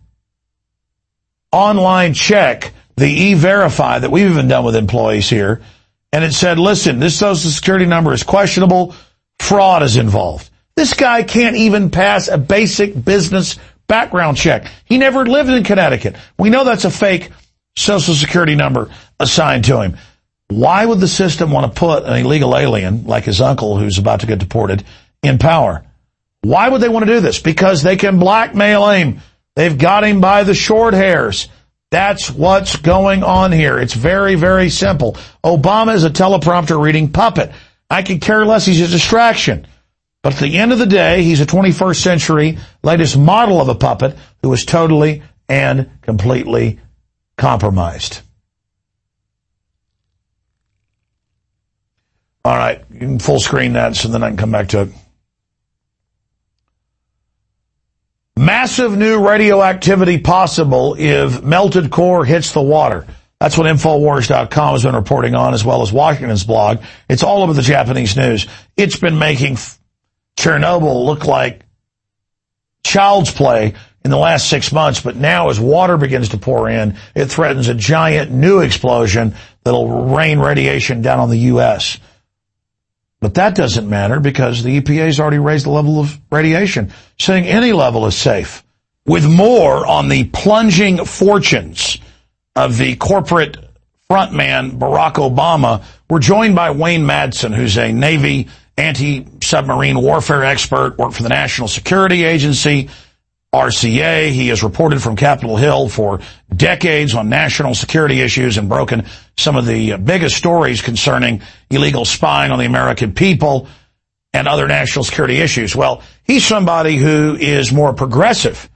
online check, the E-Verify that we've even done with employees here, and it said, listen, this Social Security number is questionable, fraud is involved. This guy can't even pass a basic business background check. He never lived in Connecticut. We know that's a fake Social Security number assigned to him. Why would the system want to put an illegal alien, like his uncle who's about to get deported, in power? Why would they want to do this? Because they can blackmail him. They've got him by the short hairs. That's what's going on here. It's very, very simple. Obama is a teleprompter reading puppet. I could care less. He's a distraction. But at the end of the day, he's a twenty-first century latest model of a puppet who is totally and completely compromised. All right, you can full screen that so then I can come back to it. Massive new radioactivity possible if melted core hits the water. That's what Infowars dot com has been reporting on, as well as Washington's blog. It's all over the Japanese news. It's been making Chernobyl look like child's play in the last six months, but now as water begins to pour in, it threatens a giant new explosion that'll rain radiation down on the U S But that doesn't matter because the E P A has already raised the level of radiation, saying any level is safe. With more on the plunging fortunes of the corporate frontman Barack Obama, we're joined by Wayne Madsen, who's a Navy anti-submarine warfare expert, worked for the National Security Agency, R C A. He has reported from Capitol Hill for decades on national security issues and broken some of the biggest stories concerning illegal spying on the American people and other national security issues. Well, he's somebody who is more progressive,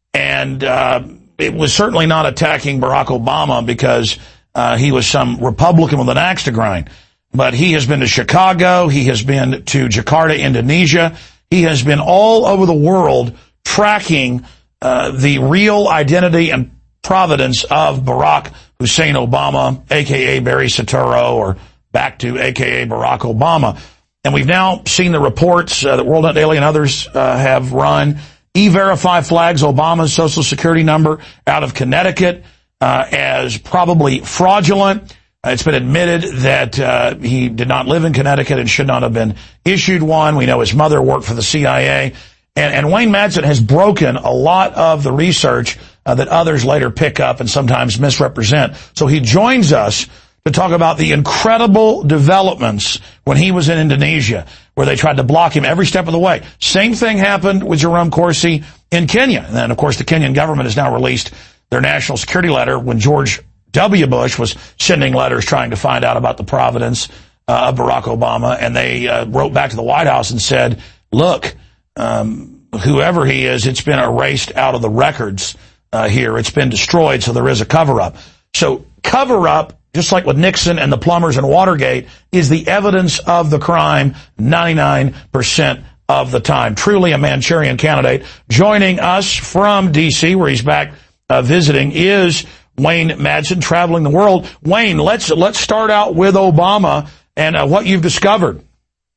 and uh, it was certainly not attacking Barack Obama because uh, he was some Republican with an axe to grind. But he has been to Chicago. He has been to Jakarta, Indonesia. He has been all over the world tracking uh, the real identity and providence of Barack Hussein Obama, a k a. Barry Soetoro, or back to a k a. Barack Obama. And we've now seen the reports uh, that World Net Daily and others uh, have run. E-Verify flags Obama's Social Security number out of Connecticut uh, as probably fraudulent. Uh, it's been admitted that uh, he did not live in Connecticut and should not have been issued one. We know his mother worked for the C I A. And, and Wayne Madsen has broken a lot of the research uh, that others later pick up and sometimes misrepresent. So he joins us to talk about the incredible developments when he was in Indonesia, where they tried to block him every step of the way. Same thing happened with Jerome Corsi in Kenya. And then, of course, the Kenyan government has now released their national security letter when George W. Bush was sending letters trying to find out about the providence uh, of Barack Obama. And they uh, wrote back to the White House and said, look, um, whoever he is, it's been erased out of the records uh, here. It's been destroyed, so there is a cover-up. So cover-up, just like with Nixon and the plumbers and Watergate, is the evidence of the crime ninety-nine percent of the time. Truly a Manchurian candidate. Joining us from D C, where he's back uh, visiting, is Wayne Madsen, traveling the world. Wayne, let's let's start out with Obama and uh, what you've discovered.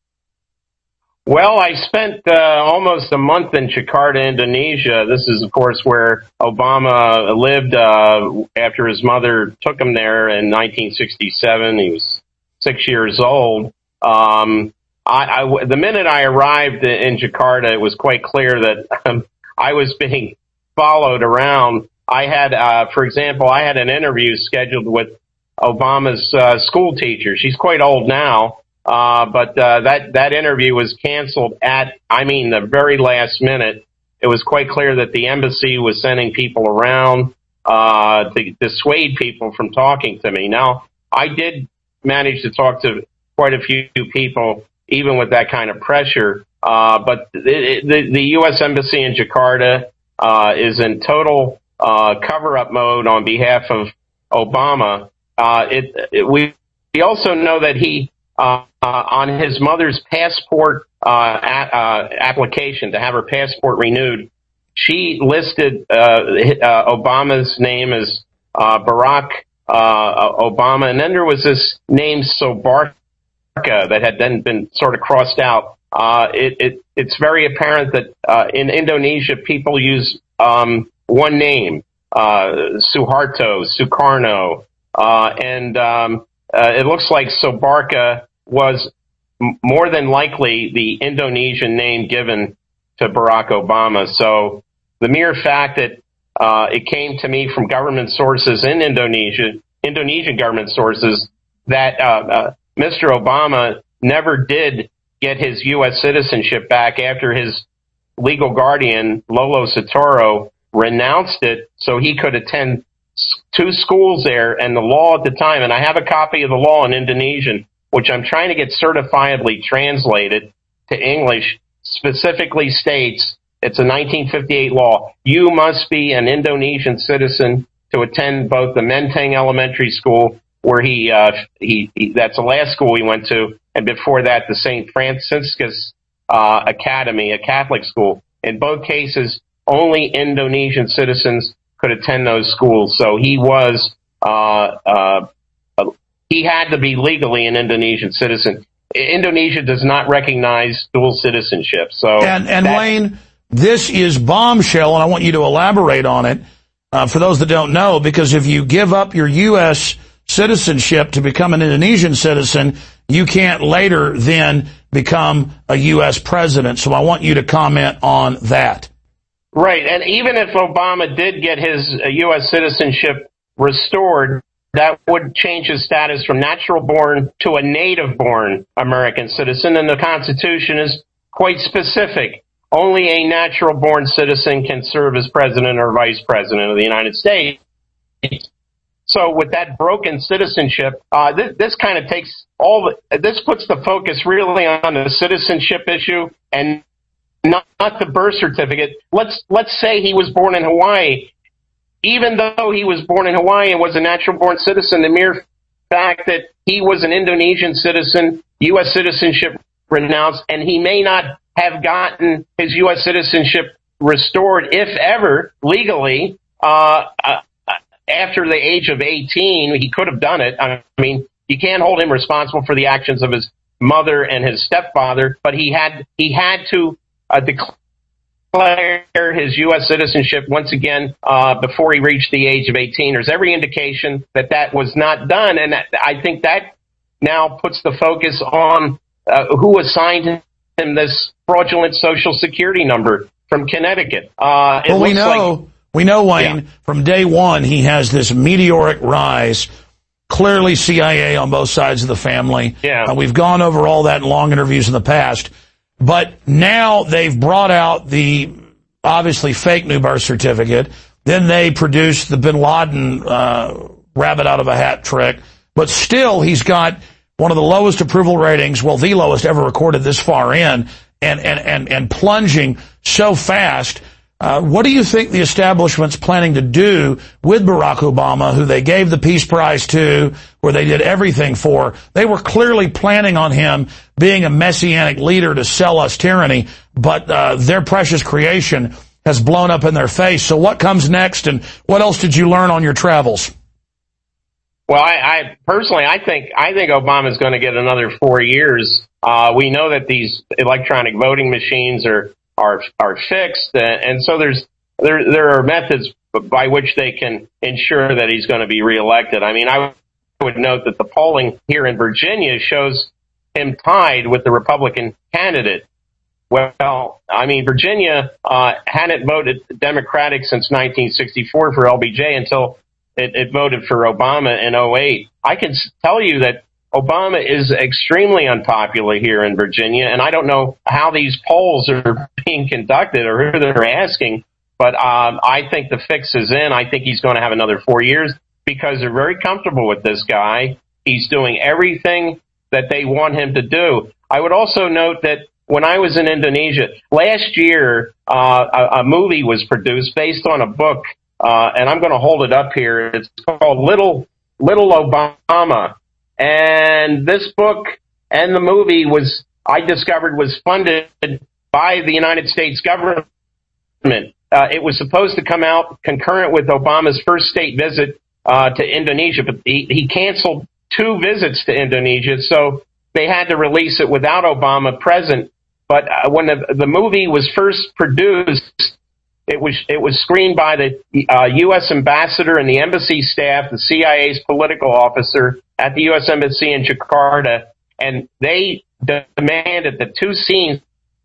Well, I spent uh, almost a month in Jakarta, Indonesia. This is, of course, where Obama lived uh, after his mother took him there in nineteen sixty-seven. He was six years old. Um, I, I, the minute I arrived in Jakarta, it was quite clear that um, I was being followed around. I had, uh, for example, I had an interview scheduled with Obama's uh, school teacher. She's quite old now. Uh, but, uh, that, that interview was canceled at, I mean, the very last minute. It was quite clear that the embassy was sending people around, uh, to dissuade people from talking to me. Now, I did manage to talk to quite a few people, even with that kind of pressure. Uh, but the, the, the U S Embassy in Jakarta, uh, is in total, uh, cover-up mode on behalf of Obama. Uh, it, it we, we also know that he, Uh, uh, on his mother's passport uh, a- uh, application to have her passport renewed, she listed uh, uh, Obama's name as uh, Barack uh, Obama, and then there was this name Soebarkhe that had then been sort of crossed out. Uh, it, it, it's very apparent that uh, in Indonesia people use um, one name, uh, Suharto, Sukarno, uh, and um, uh, it looks like Soebarkhe was m- more than likely the Indonesian name given to Barack Obama. So the mere fact that uh, it came to me from government sources in Indonesia, Indonesian government sources, that uh, uh, Mister Obama never did get his U S citizenship back after his legal guardian, Lolo Soetoro, renounced it so he could attend two schools there. And the law at the time, and I have a copy of the law in Indonesian, which I'm trying to get certifiably translated to English, specifically states, it's a nineteen fifty-eight law, you must be an Indonesian citizen to attend both the Menteng Elementary School, where he, uh, he, he that's the last school he went to, and before that, the Saint Franciscus uh, Academy, a Catholic school. In both cases, only Indonesian citizens could attend those schools. So he was, uh, uh, he had to be legally an Indonesian citizen. Indonesia does not recognize dual citizenship. So, and, and Wayne, this is bombshell, and I want you to elaborate on it uh, for those that don't know, because if you give up your U S citizenship to become an Indonesian citizen, you can't later then become a U S president. So I want you to comment on that. Right, and even if Obama did get his U S citizenship restored, that would change his status from natural-born to a native-born American citizen, and the Constitution is quite specific. Only a natural-born citizen can serve as president or vice president of the United States. So with that broken citizenship, uh, this, this kind of takes all the, this puts the focus really on the citizenship issue and not, not the birth certificate. Let's, let's say he was born in Hawaii. Even though he was born in Hawaii and was a natural-born citizen, the mere fact that he was an Indonesian citizen, U S citizenship renounced, and he may not have gotten his U S citizenship restored, if ever, legally, uh, uh, after the age of eighteen. He could have done it. I mean, you can't hold him responsible for the actions of his mother and his stepfather, but he had he had to uh, declare his U S citizenship once again uh, before he reached the age of eighteen. There's every indication that that was not done, and that, I think that now puts the focus on uh, who assigned him this fraudulent Social Security number from Connecticut. Uh, it well, we know, like, we know, Wayne, yeah. from day one he has this meteoric rise. Clearly C I A on both sides of the family. Yeah. Uh, we've gone over all that in long interviews in the past. But now they've brought out the obviously fake new birth certificate. Then they produced the bin Laden uh, rabbit out of a hat trick. But still, he's got one of the lowest approval ratings, well, the lowest ever recorded this far in, and, and, and, and plunging so fast. Uh, what do you think the establishment's planning to do with Barack Obama, who they gave the Peace Prize to, where they did everything for? They were clearly planning on him being a messianic leader to sell us tyranny, but uh, their precious creation has blown up in their face. So what comes next, and what else did you learn on your travels? Well, I, I personally, I think I think Obama's going to get another four years. Uh, we know that these electronic voting machines are are are fixed, and so there's there there are methods by which they can ensure that he's going to be reelected. I mean, I would note that the polling here in Virginia shows him tied with the Republican candidate. Well, I mean, Virginia uh, hadn't voted Democratic since nineteen sixty-four for L B J until it, it voted for Obama in oh eight. I can tell you that Obama is extremely unpopular here in Virginia, and I don't know how these polls are being conducted or who they're asking, but um, I think the fix is in. I think he's going to have another four years because they're very comfortable with this guy. He's doing everything that they want him to do. I would also note that when I was in Indonesia, last year, uh, a, a movie was produced based on a book, uh, and I'm going to hold it up here. It's called Little Little Obama. And this book and the movie was, I discovered, was funded by the United States government. Uh, it was supposed to come out concurrent with Obama's first state visit uh, to Indonesia, but he, he canceled two visits to Indonesia, so they had to release it without Obama present. But uh, when the, the movie was first produced, It was it was screened by the uh, U S ambassador and the embassy staff, the C I A's political officer at the U S embassy in Jakarta, and they demanded that two scenes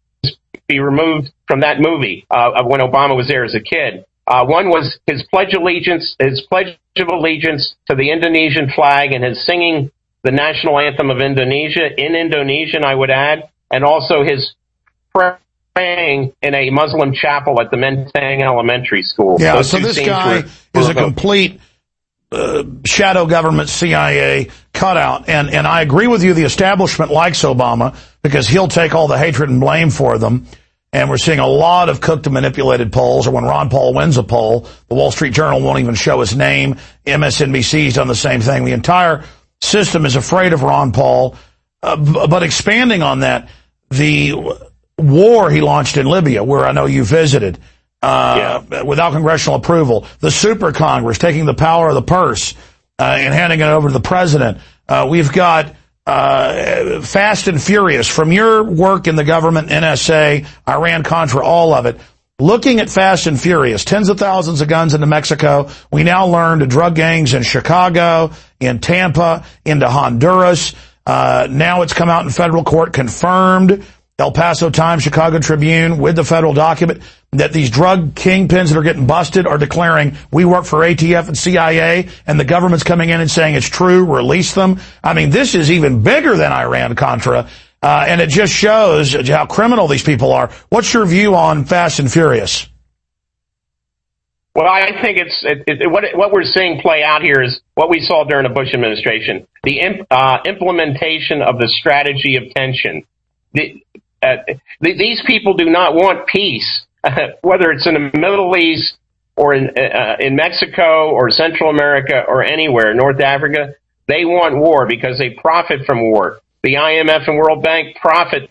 be removed from that movie uh, when Obama was there as a kid. Uh, one was his pledge allegiance, his pledge of allegiance to the Indonesian flag, and his singing the national anthem of Indonesia in Indonesian, I would add, and also his prayer. Praying in a Muslim chapel at the Menteng Elementary School. Yeah, Those so two this scenes guy were, is were a complete uh, shadow government C I A cutout. And, and I agree with you, the establishment likes Obama because he'll take all the hatred and blame for them. And we're seeing a lot of cooked and manipulated polls. Or when Ron Paul wins a poll, the Wall Street Journal won't even show his name. M S N B C's done the same thing. The entire system is afraid of Ron Paul. uh, but expanding on that, the war he launched in Libya, where I know you visited, uh, yeah. without congressional approval, the super Congress taking the power of the purse uh, and handing it over to the president. Uh, we've got uh, Fast and Furious. From your work in the government, N S A, Iran-Contra, all of it, looking at Fast and Furious, tens of thousands of guns into Mexico. We now learned drug gangs in Chicago, in Tampa, into Honduras. Uh, now it's come out in federal court, confirmed, El Paso Times, Chicago Tribune, with the federal document, that these drug kingpins that are getting busted are declaring, we work for A T F and C I A, and the government's coming in and saying it's true, release them. I mean, this is even bigger than Iran-Contra, uh, and it just shows how criminal these people are. What's your view on Fast and Furious? Well, I think it's it, it, what what we're seeing play out here is what we saw during the Bush administration: the imp, uh, implementation of the strategy of tension. The, uh, the, these people do not want peace, uh, whether it's in the Middle East or in uh, in Mexico or Central America or anywhere, North Africa. They want war because they profit from war. The I M F and World Bank profit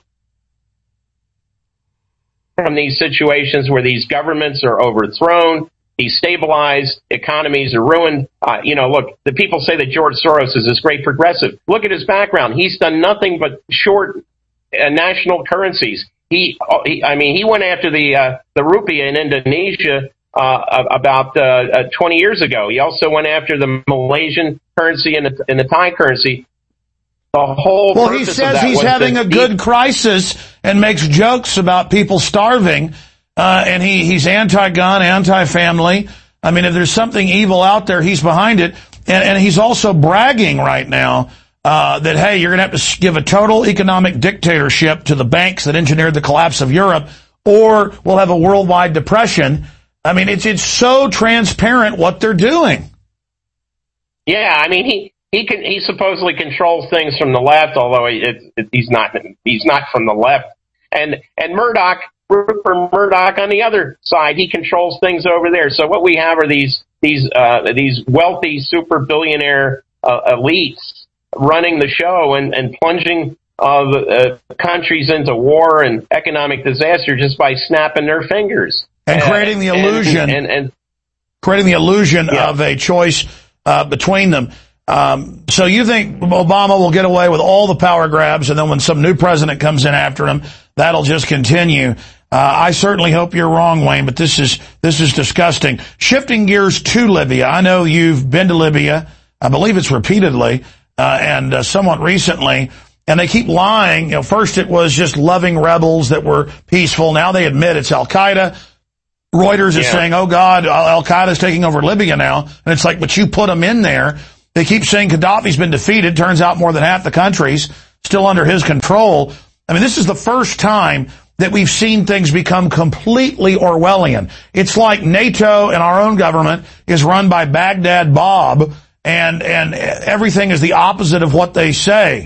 from these situations where these governments are overthrown, destabilized, economies are ruined. Uh, you know, look, the people say that George Soros is this great progressive. Look at his background. He's done nothing but short uh, national currencies. He, he, I mean, he went after the uh, the rupee in Indonesia uh, about uh, uh, twenty years ago. He also went after the Malaysian currency and the, and the Thai currency. The whole well, he says he's having a good crisis and makes jokes about people starving. Uh, and he, he's anti-gun, anti-family. I mean, if there's something evil out there, he's behind it. And, and he's also bragging right now, uh, that, hey, you're going to have to give a total economic dictatorship to the banks that engineered the collapse of Europe, or we'll have a worldwide depression. I mean, it's, it's so transparent what they're doing. Yeah, I mean, he, he can, he supposedly controls things from the left, although it, it, he's not, he's not from the left. And, and Murdoch, Rupert Murdoch on the other side, he controls things over there. So what we have are these these uh, these wealthy super billionaire uh, elites running the show and, and plunging uh, the, uh, countries into war and economic disaster just by snapping their fingers and creating the illusion and, and, and creating the illusion yeah. of a choice uh, between them. Um, so you think Obama will get away with all the power grabs, and then when some new president comes in after him, that'll just continue? Uh, I certainly hope you're wrong, Wayne, but this is, this is disgusting. Shifting gears to Libya. I know you've been to Libya. I believe it's repeatedly, uh, and uh, somewhat recently, and they keep lying. You know, first it was just loving rebels that were peaceful. Now they admit it's Al-Qaeda. Reuters is yeah. saying, oh God, Al-Qaeda's taking over Libya now. And it's like, but you put them in there. They keep saying Gaddafi's been defeated. Turns out more than half the country's still under his control. I mean, this is the first time that we've seen things become completely Orwellian. It's like NATO and our own government is run by Baghdad Bob, and and everything is the opposite of what they say.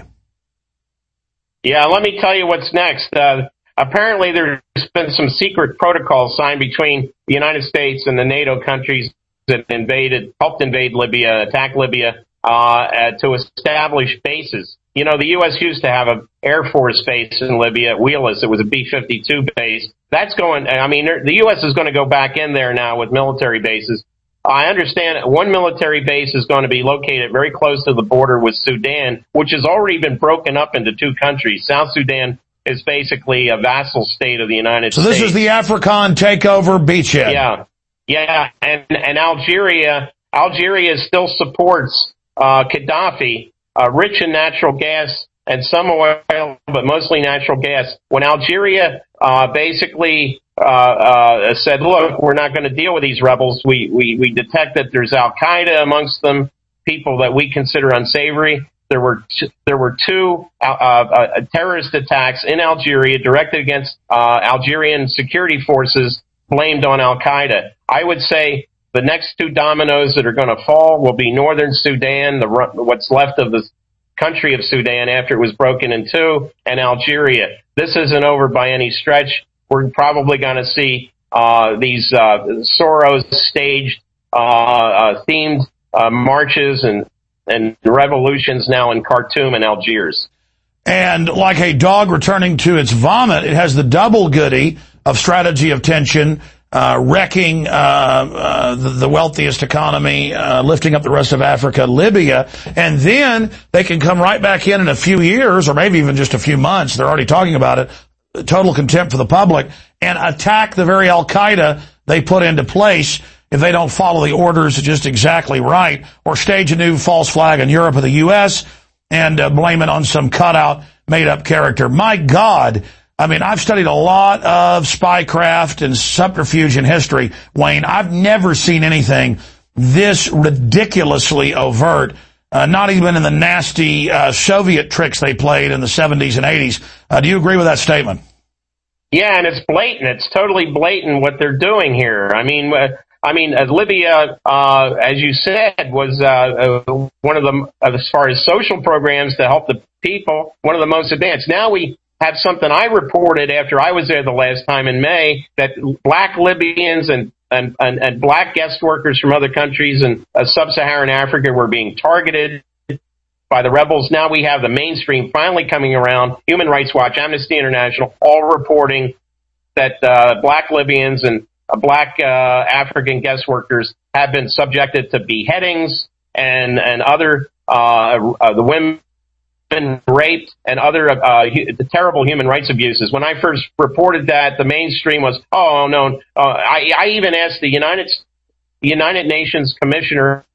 Yeah, let me tell you what's next. Uh, apparently there's been some secret protocols signed between the United States and the NATO countries that invaded, helped invade Libya, attack Libya, uh, uh, to establish bases. You know, the U S used to have an Air Force base in Libya at Wheelus. It was a B fifty-two base. That's going, I mean, the U S is going to go back in there now with military bases. I understand one military base is going to be located very close to the border with Sudan, which has already been broken up into two countries. South Sudan is basically a vassal state of the United so States. So this is the African takeover beachhead. Yeah. Yeah. And, and Algeria, Algeria still supports, uh, Gaddafi. Uh, rich in natural gas and some oil, but mostly natural gas. When Algeria uh, basically uh, uh, said, "Look, we're not going to deal with these rebels. We we we detect that there's Al Qaeda amongst them, people that we consider unsavory." There were t- there were two uh, uh, terrorist attacks in Algeria directed against uh, Algerian security forces, blamed on Al Qaeda. I would say the next two dominoes that are going to fall will be northern Sudan, the what's left of the country of Sudan after it was broken in two, and Algeria. This isn't over by any stretch. We're probably going to see uh these uh Soros staged uh, uh themed uh marches and and revolutions now in Khartoum and Algiers. And like a dog returning to its vomit, it has the double goody of strategy of tension, uh, wrecking uh, uh, the, the wealthiest economy, uh, lifting up the rest of Africa, Libya, and then they can come right back in in a few years, or maybe even just a few months, they're already talking about it, total contempt for the public, and attack the very Al-Qaeda they put into place if they don't follow the orders just exactly right, or stage a new false flag in Europe or the U S and uh, blame it on some cutout, made-up character. My God, I mean, I've studied a lot of spycraft and subterfuge in history, Wayne. I've never seen anything this ridiculously overt, uh, not even in the nasty uh, Soviet tricks they played in the seventies and eighties. Uh, do you agree with that statement? Yeah, and it's blatant. It's totally blatant what they're doing here. I mean, uh, I mean, uh, Libya, uh, as you said, was uh, uh, one of the, uh, as far as social programs to help the people, one of the most advanced. Now we have something I reported after I was there the last time in May, that black Libyans and and, and, and black guest workers from other countries in uh, sub-Saharan Africa were being targeted by the rebels. Now we have the mainstream finally coming around. Human Rights Watch, Amnesty International, all reporting that uh, black Libyans and uh, black uh, African guest workers have been subjected to beheadings and and other uh, uh, the women been raped and other uh, hu- terrible human rights abuses. When I first reported that, the mainstream was, oh no. Uh, I, I even asked the United the United Nations Commissioner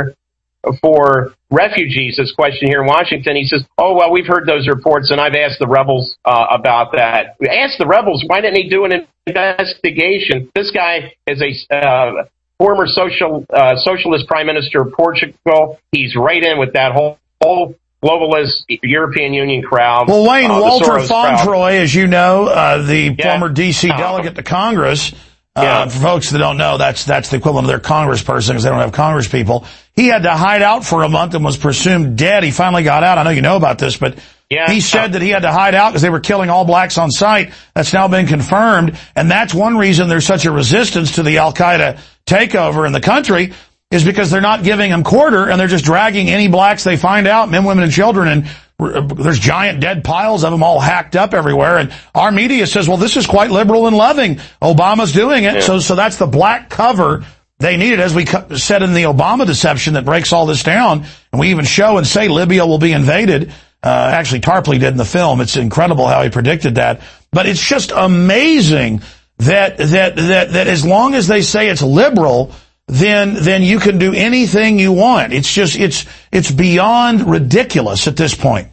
for Refugees this question here in Washington. He says, oh, well, we've heard those reports, and I've asked the rebels uh, about that. Ask the rebels, why didn't he do an investigation? This guy is a uh, former social uh, socialist prime minister of Portugal. He's right in with that whole, whole globalist European Union crowd. Well, Wayne, uh, Walter Fauntroy, as you know, uh, the yeah. former D C delegate to Congress, Uh, Yeah. for folks that don't know, that's that's the equivalent of their congressperson because they don't have congress people. He had to hide out for a month and was presumed dead. He finally got out. I know you know about this, but Yeah. he said that he had to hide out because they were killing all blacks on sight. That's now been confirmed, and that's one reason there's such a resistance to the Al-Qaeda takeover in the country, is because they're not giving them quarter, and they're just dragging any blacks they find out, men, women, and children, and there's giant dead piles of them all hacked up everywhere. And our media says, well, this is quite liberal and loving. Obama's doing it. Yeah. So, so that's the black cover they needed, as we said in the Obama deception that breaks all this down. And we even show and say Libya will be invaded. Uh, actually, Tarpley did in the film. It's incredible how he predicted that. But it's just amazing that, that, that, that as long as they say it's liberal, then, then you can do anything you want. It's just, it's, it's beyond ridiculous at this point.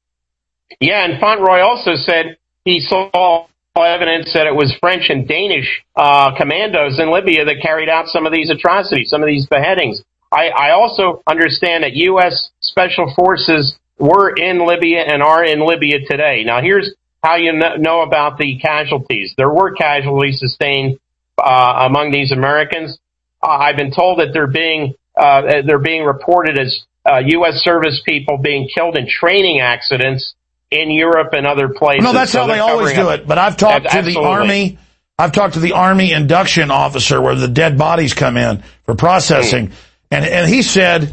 Yeah, and Fauntroy also said he saw evidence that it was French and Danish uh, commandos in Libya that carried out some of these atrocities, some of these beheadings. I, I also understand that U S Special Forces were in Libya and are in Libya today. Now, here's how you know about the casualties. There were casualties sustained uh, among these Americans. Uh, I've been told that they're being uh, they're being reported as uh, U S service people being killed in training accidents in Europe and other places. No, that's so how they always do up. it. But I've talked That's to absolutely. the Army. I've talked to the Army induction officer where the dead bodies come in for processing, mm. and and he said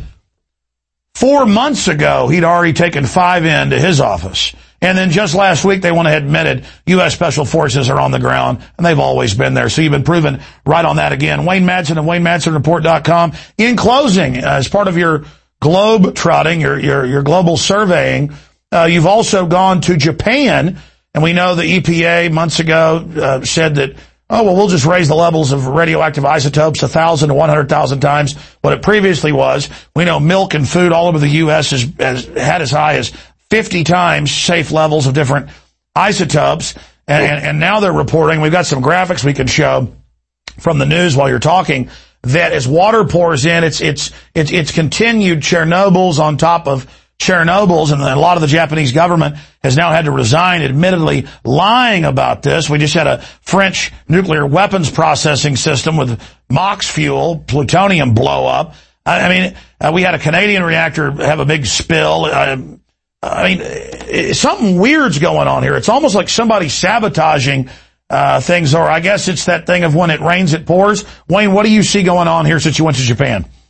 four months ago he'd already taken five in to his office. And then just last week, they went ahead and admitted U S Special Forces are on the ground, and they've always been there. So you've been proven right on that again. Wayne Madsen of Wayne Madsen Report dot com. In closing, as part of your globe trotting, your, your, your global surveying, uh, you've also gone to Japan, and we know the E P A months ago uh, said that, oh, well, we'll just raise the levels of radioactive isotopes one thousand to one hundred thousand times what it previously was. We know milk and food all over the U S has, has had as high as fifty times safe levels of different isotopes, and, and, and now they're reporting, we've got some graphics we can show from the news while you're talking, that as water pours in, it's it's it's, it's continued Chernobyls on top of Chernobyls, and a lot of the Japanese government has now had to resign, admittedly lying about this. We just had a French nuclear weapons processing system with MOX fuel, plutonium blow up. I, I mean, uh, we had a Canadian reactor have a big spill. Uh, I mean, something weird's going on here. It's almost like somebody's sabotaging uh things, or I guess it's that thing of when it rains, it pours. Wayne, what do you see going on here since you went to Japan?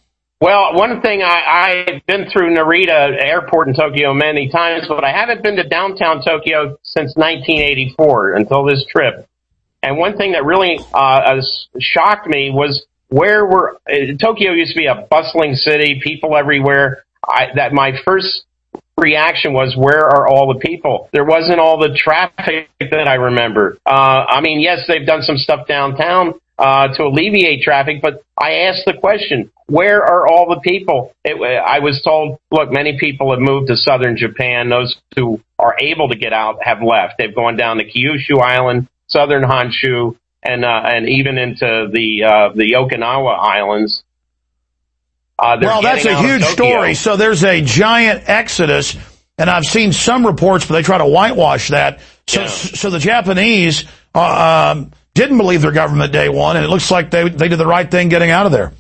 Well, one thing, I, I've been through Narita Airport in Tokyo many times, but I haven't been to downtown Tokyo since nineteen eighty-four until this trip. And one thing that really uh, shocked me was where were uh, Tokyo used to be a bustling city, people everywhere. I, that my first reaction was, where are all the people? There wasn't all the traffic that I remember. Uh, I mean, yes, they've done some stuff downtown uh, to alleviate traffic, but I asked the question, where are all the people? It, I was told, look, many people have moved to southern Japan. Those who are able to get out have left. They've gone down to Kyushu Island, southern Honshu, and uh, and even into the uh, the Okinawa Islands. Uh, well, that's a huge story. So there's a giant exodus, and I've seen some reports, but they try to whitewash that. So, yeah. so the Japanese uh, um, didn't believe their government day one, and it looks like they they did the right thing getting out of there.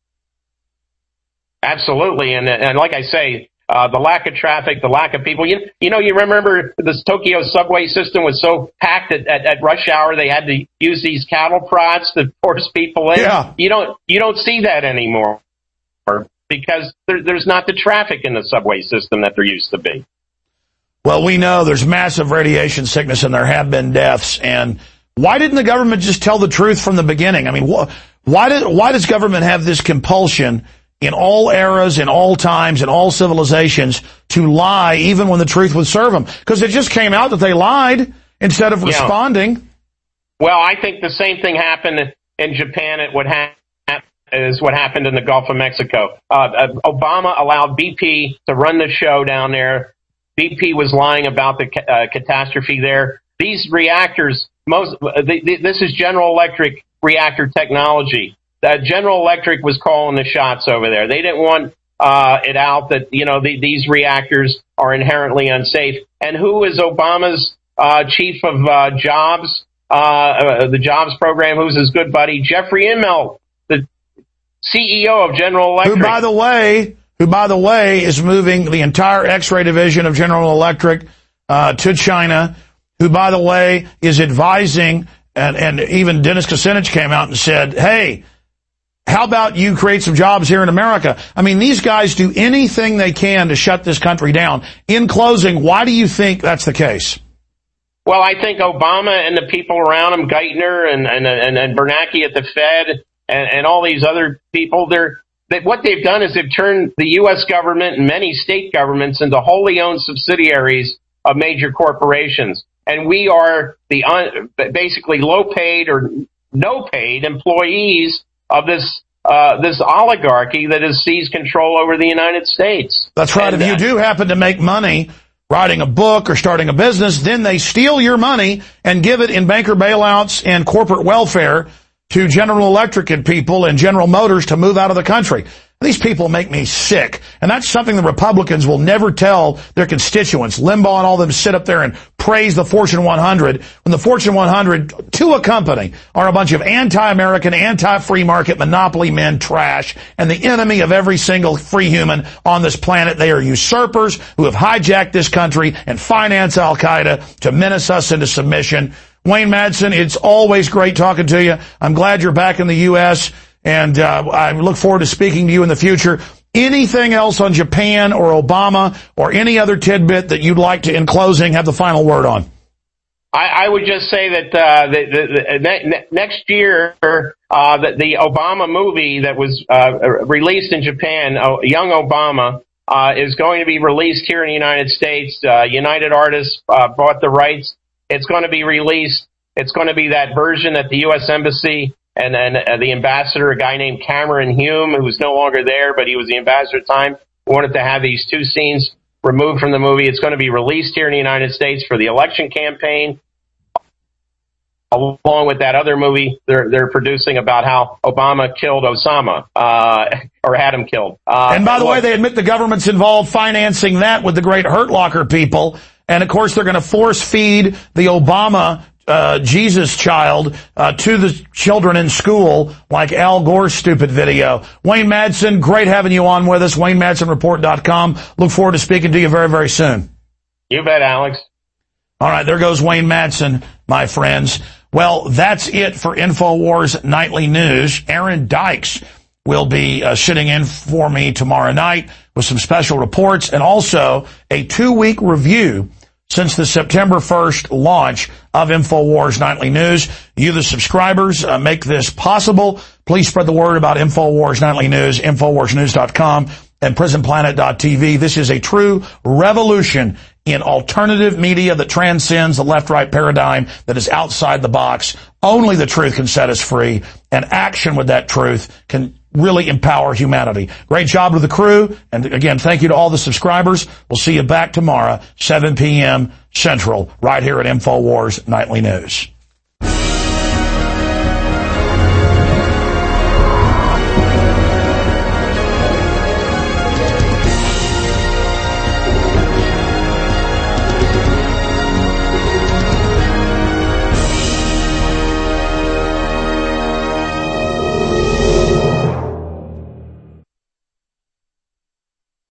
Absolutely, and and like I say, uh, the lack of traffic, the lack of people. You, you know, you remember this Tokyo subway system was so packed at, at, at rush hour they had to use these cattle prods to force people in. Yeah. You don't you don't see that anymore because there, there's not the traffic in the subway system that there used to be. Well, we know there's massive radiation sickness and there have been deaths. And why didn't the government just tell the truth from the beginning? I mean, wh- why did why does government have this compulsion in all eras, in all times, in all civilizations to lie even when the truth would serve them? Because it just came out that they lied instead of responding. Yeah. Well, I think the same thing happened in Japan. It would happen. Is what happened in the Gulf of Mexico. Uh, Obama allowed B P to run the show down there. B P was lying about the uh, catastrophe there. These reactors, most uh, the, the, this is General Electric reactor technology. Uh, General Electric was calling the shots over there. They didn't want uh, it out that, you know, the, these reactors are inherently unsafe. And who is Obama's uh, chief of uh, jobs, uh, uh, the jobs program? Who's his good buddy? Jeffrey Immelt, the C E O of General Electric. Who, by the way, who, by the way, is moving the entire X-ray division of General Electric uh, to China, who, by the way, is advising, and, and even Dennis Kucinich came out and said, hey, how about you create some jobs here in America? I mean, these guys do anything they can to shut this country down. In closing, why do you think that's the case? Well, I think Obama and the people around him, Geithner and, and, and, and Bernanke at the Fed, and, and all these other people, they're, they, what they've done is they've turned the U S government and many state governments into wholly owned subsidiaries of major corporations. And we are the un, basically low-paid or no-paid employees of this uh, this oligarchy that has seized control over the United States. That's right. And, if you do happen to make money writing a book or starting a business, then they steal your money and give it in banker bailouts and corporate welfare to General Electric and people and General Motors to move out of the country. These people make me sick, and that's something the Republicans will never tell their constituents. Limbaugh and all of them sit up there and praise the Fortune one hundred, when the Fortune one hundred, to a company, are a bunch of anti-American, anti-free market monopoly men trash, and the enemy of every single free human on this planet. They are usurpers who have hijacked this country and finance Al-Qaeda to menace us into submission. Wayne Madsen, it's always great talking to you. I'm glad you're back in the U S, and uh, I look forward to speaking to you in the future. Anything else on Japan or Obama or any other tidbit that you'd like to, in closing, have the final word on? I, I would just say that uh, the, the, the, ne- next year, uh, the, the Obama movie that was uh, released in Japan, uh, Young Obama, uh, is going to be released here in the United States. Uh, United Artists uh, bought the rights. It's going to be released. It's going to be that version that the U S Embassy and then uh, the ambassador, a guy named Cameron Hume, who's no longer there, but he was the ambassador at the time, wanted to have these two scenes removed from the movie. It's going to be released here in the United States for the election campaign, along with that other movie they're they're producing about how Obama killed Osama, uh, or had him killed. Uh, and by the look, way, they admit the government's involved financing that with the great Hurt Locker people. And, of course, they're going to force feed the Obama uh, Jesus child uh, to the children in school, like Al Gore's stupid video. Wayne Madsen, great having you on with us. Wayne Madsen Report dot com. Look forward to speaking to you very, very soon. You bet, Alex. All right, there goes Wayne Madsen, my friends. Well, that's it for InfoWars Nightly News. Aaron Dykes will be uh, sitting in for me tomorrow night with some special reports and also a two-week review since the September first launch of InfoWars Nightly News. You, the subscribers, uh, make this possible. Please spread the word about InfoWars Nightly News, Infowars News dot com, and Prison Planet dot T V. This is a true revolution in alternative media that transcends the left-right paradigm that is outside the box. Only the truth can set us free, and action with that truth can really empower humanity. Great job to the crew, and again, thank you to all the subscribers. We'll see you back tomorrow, seven p.m. Central, right here at InfoWars Nightly News.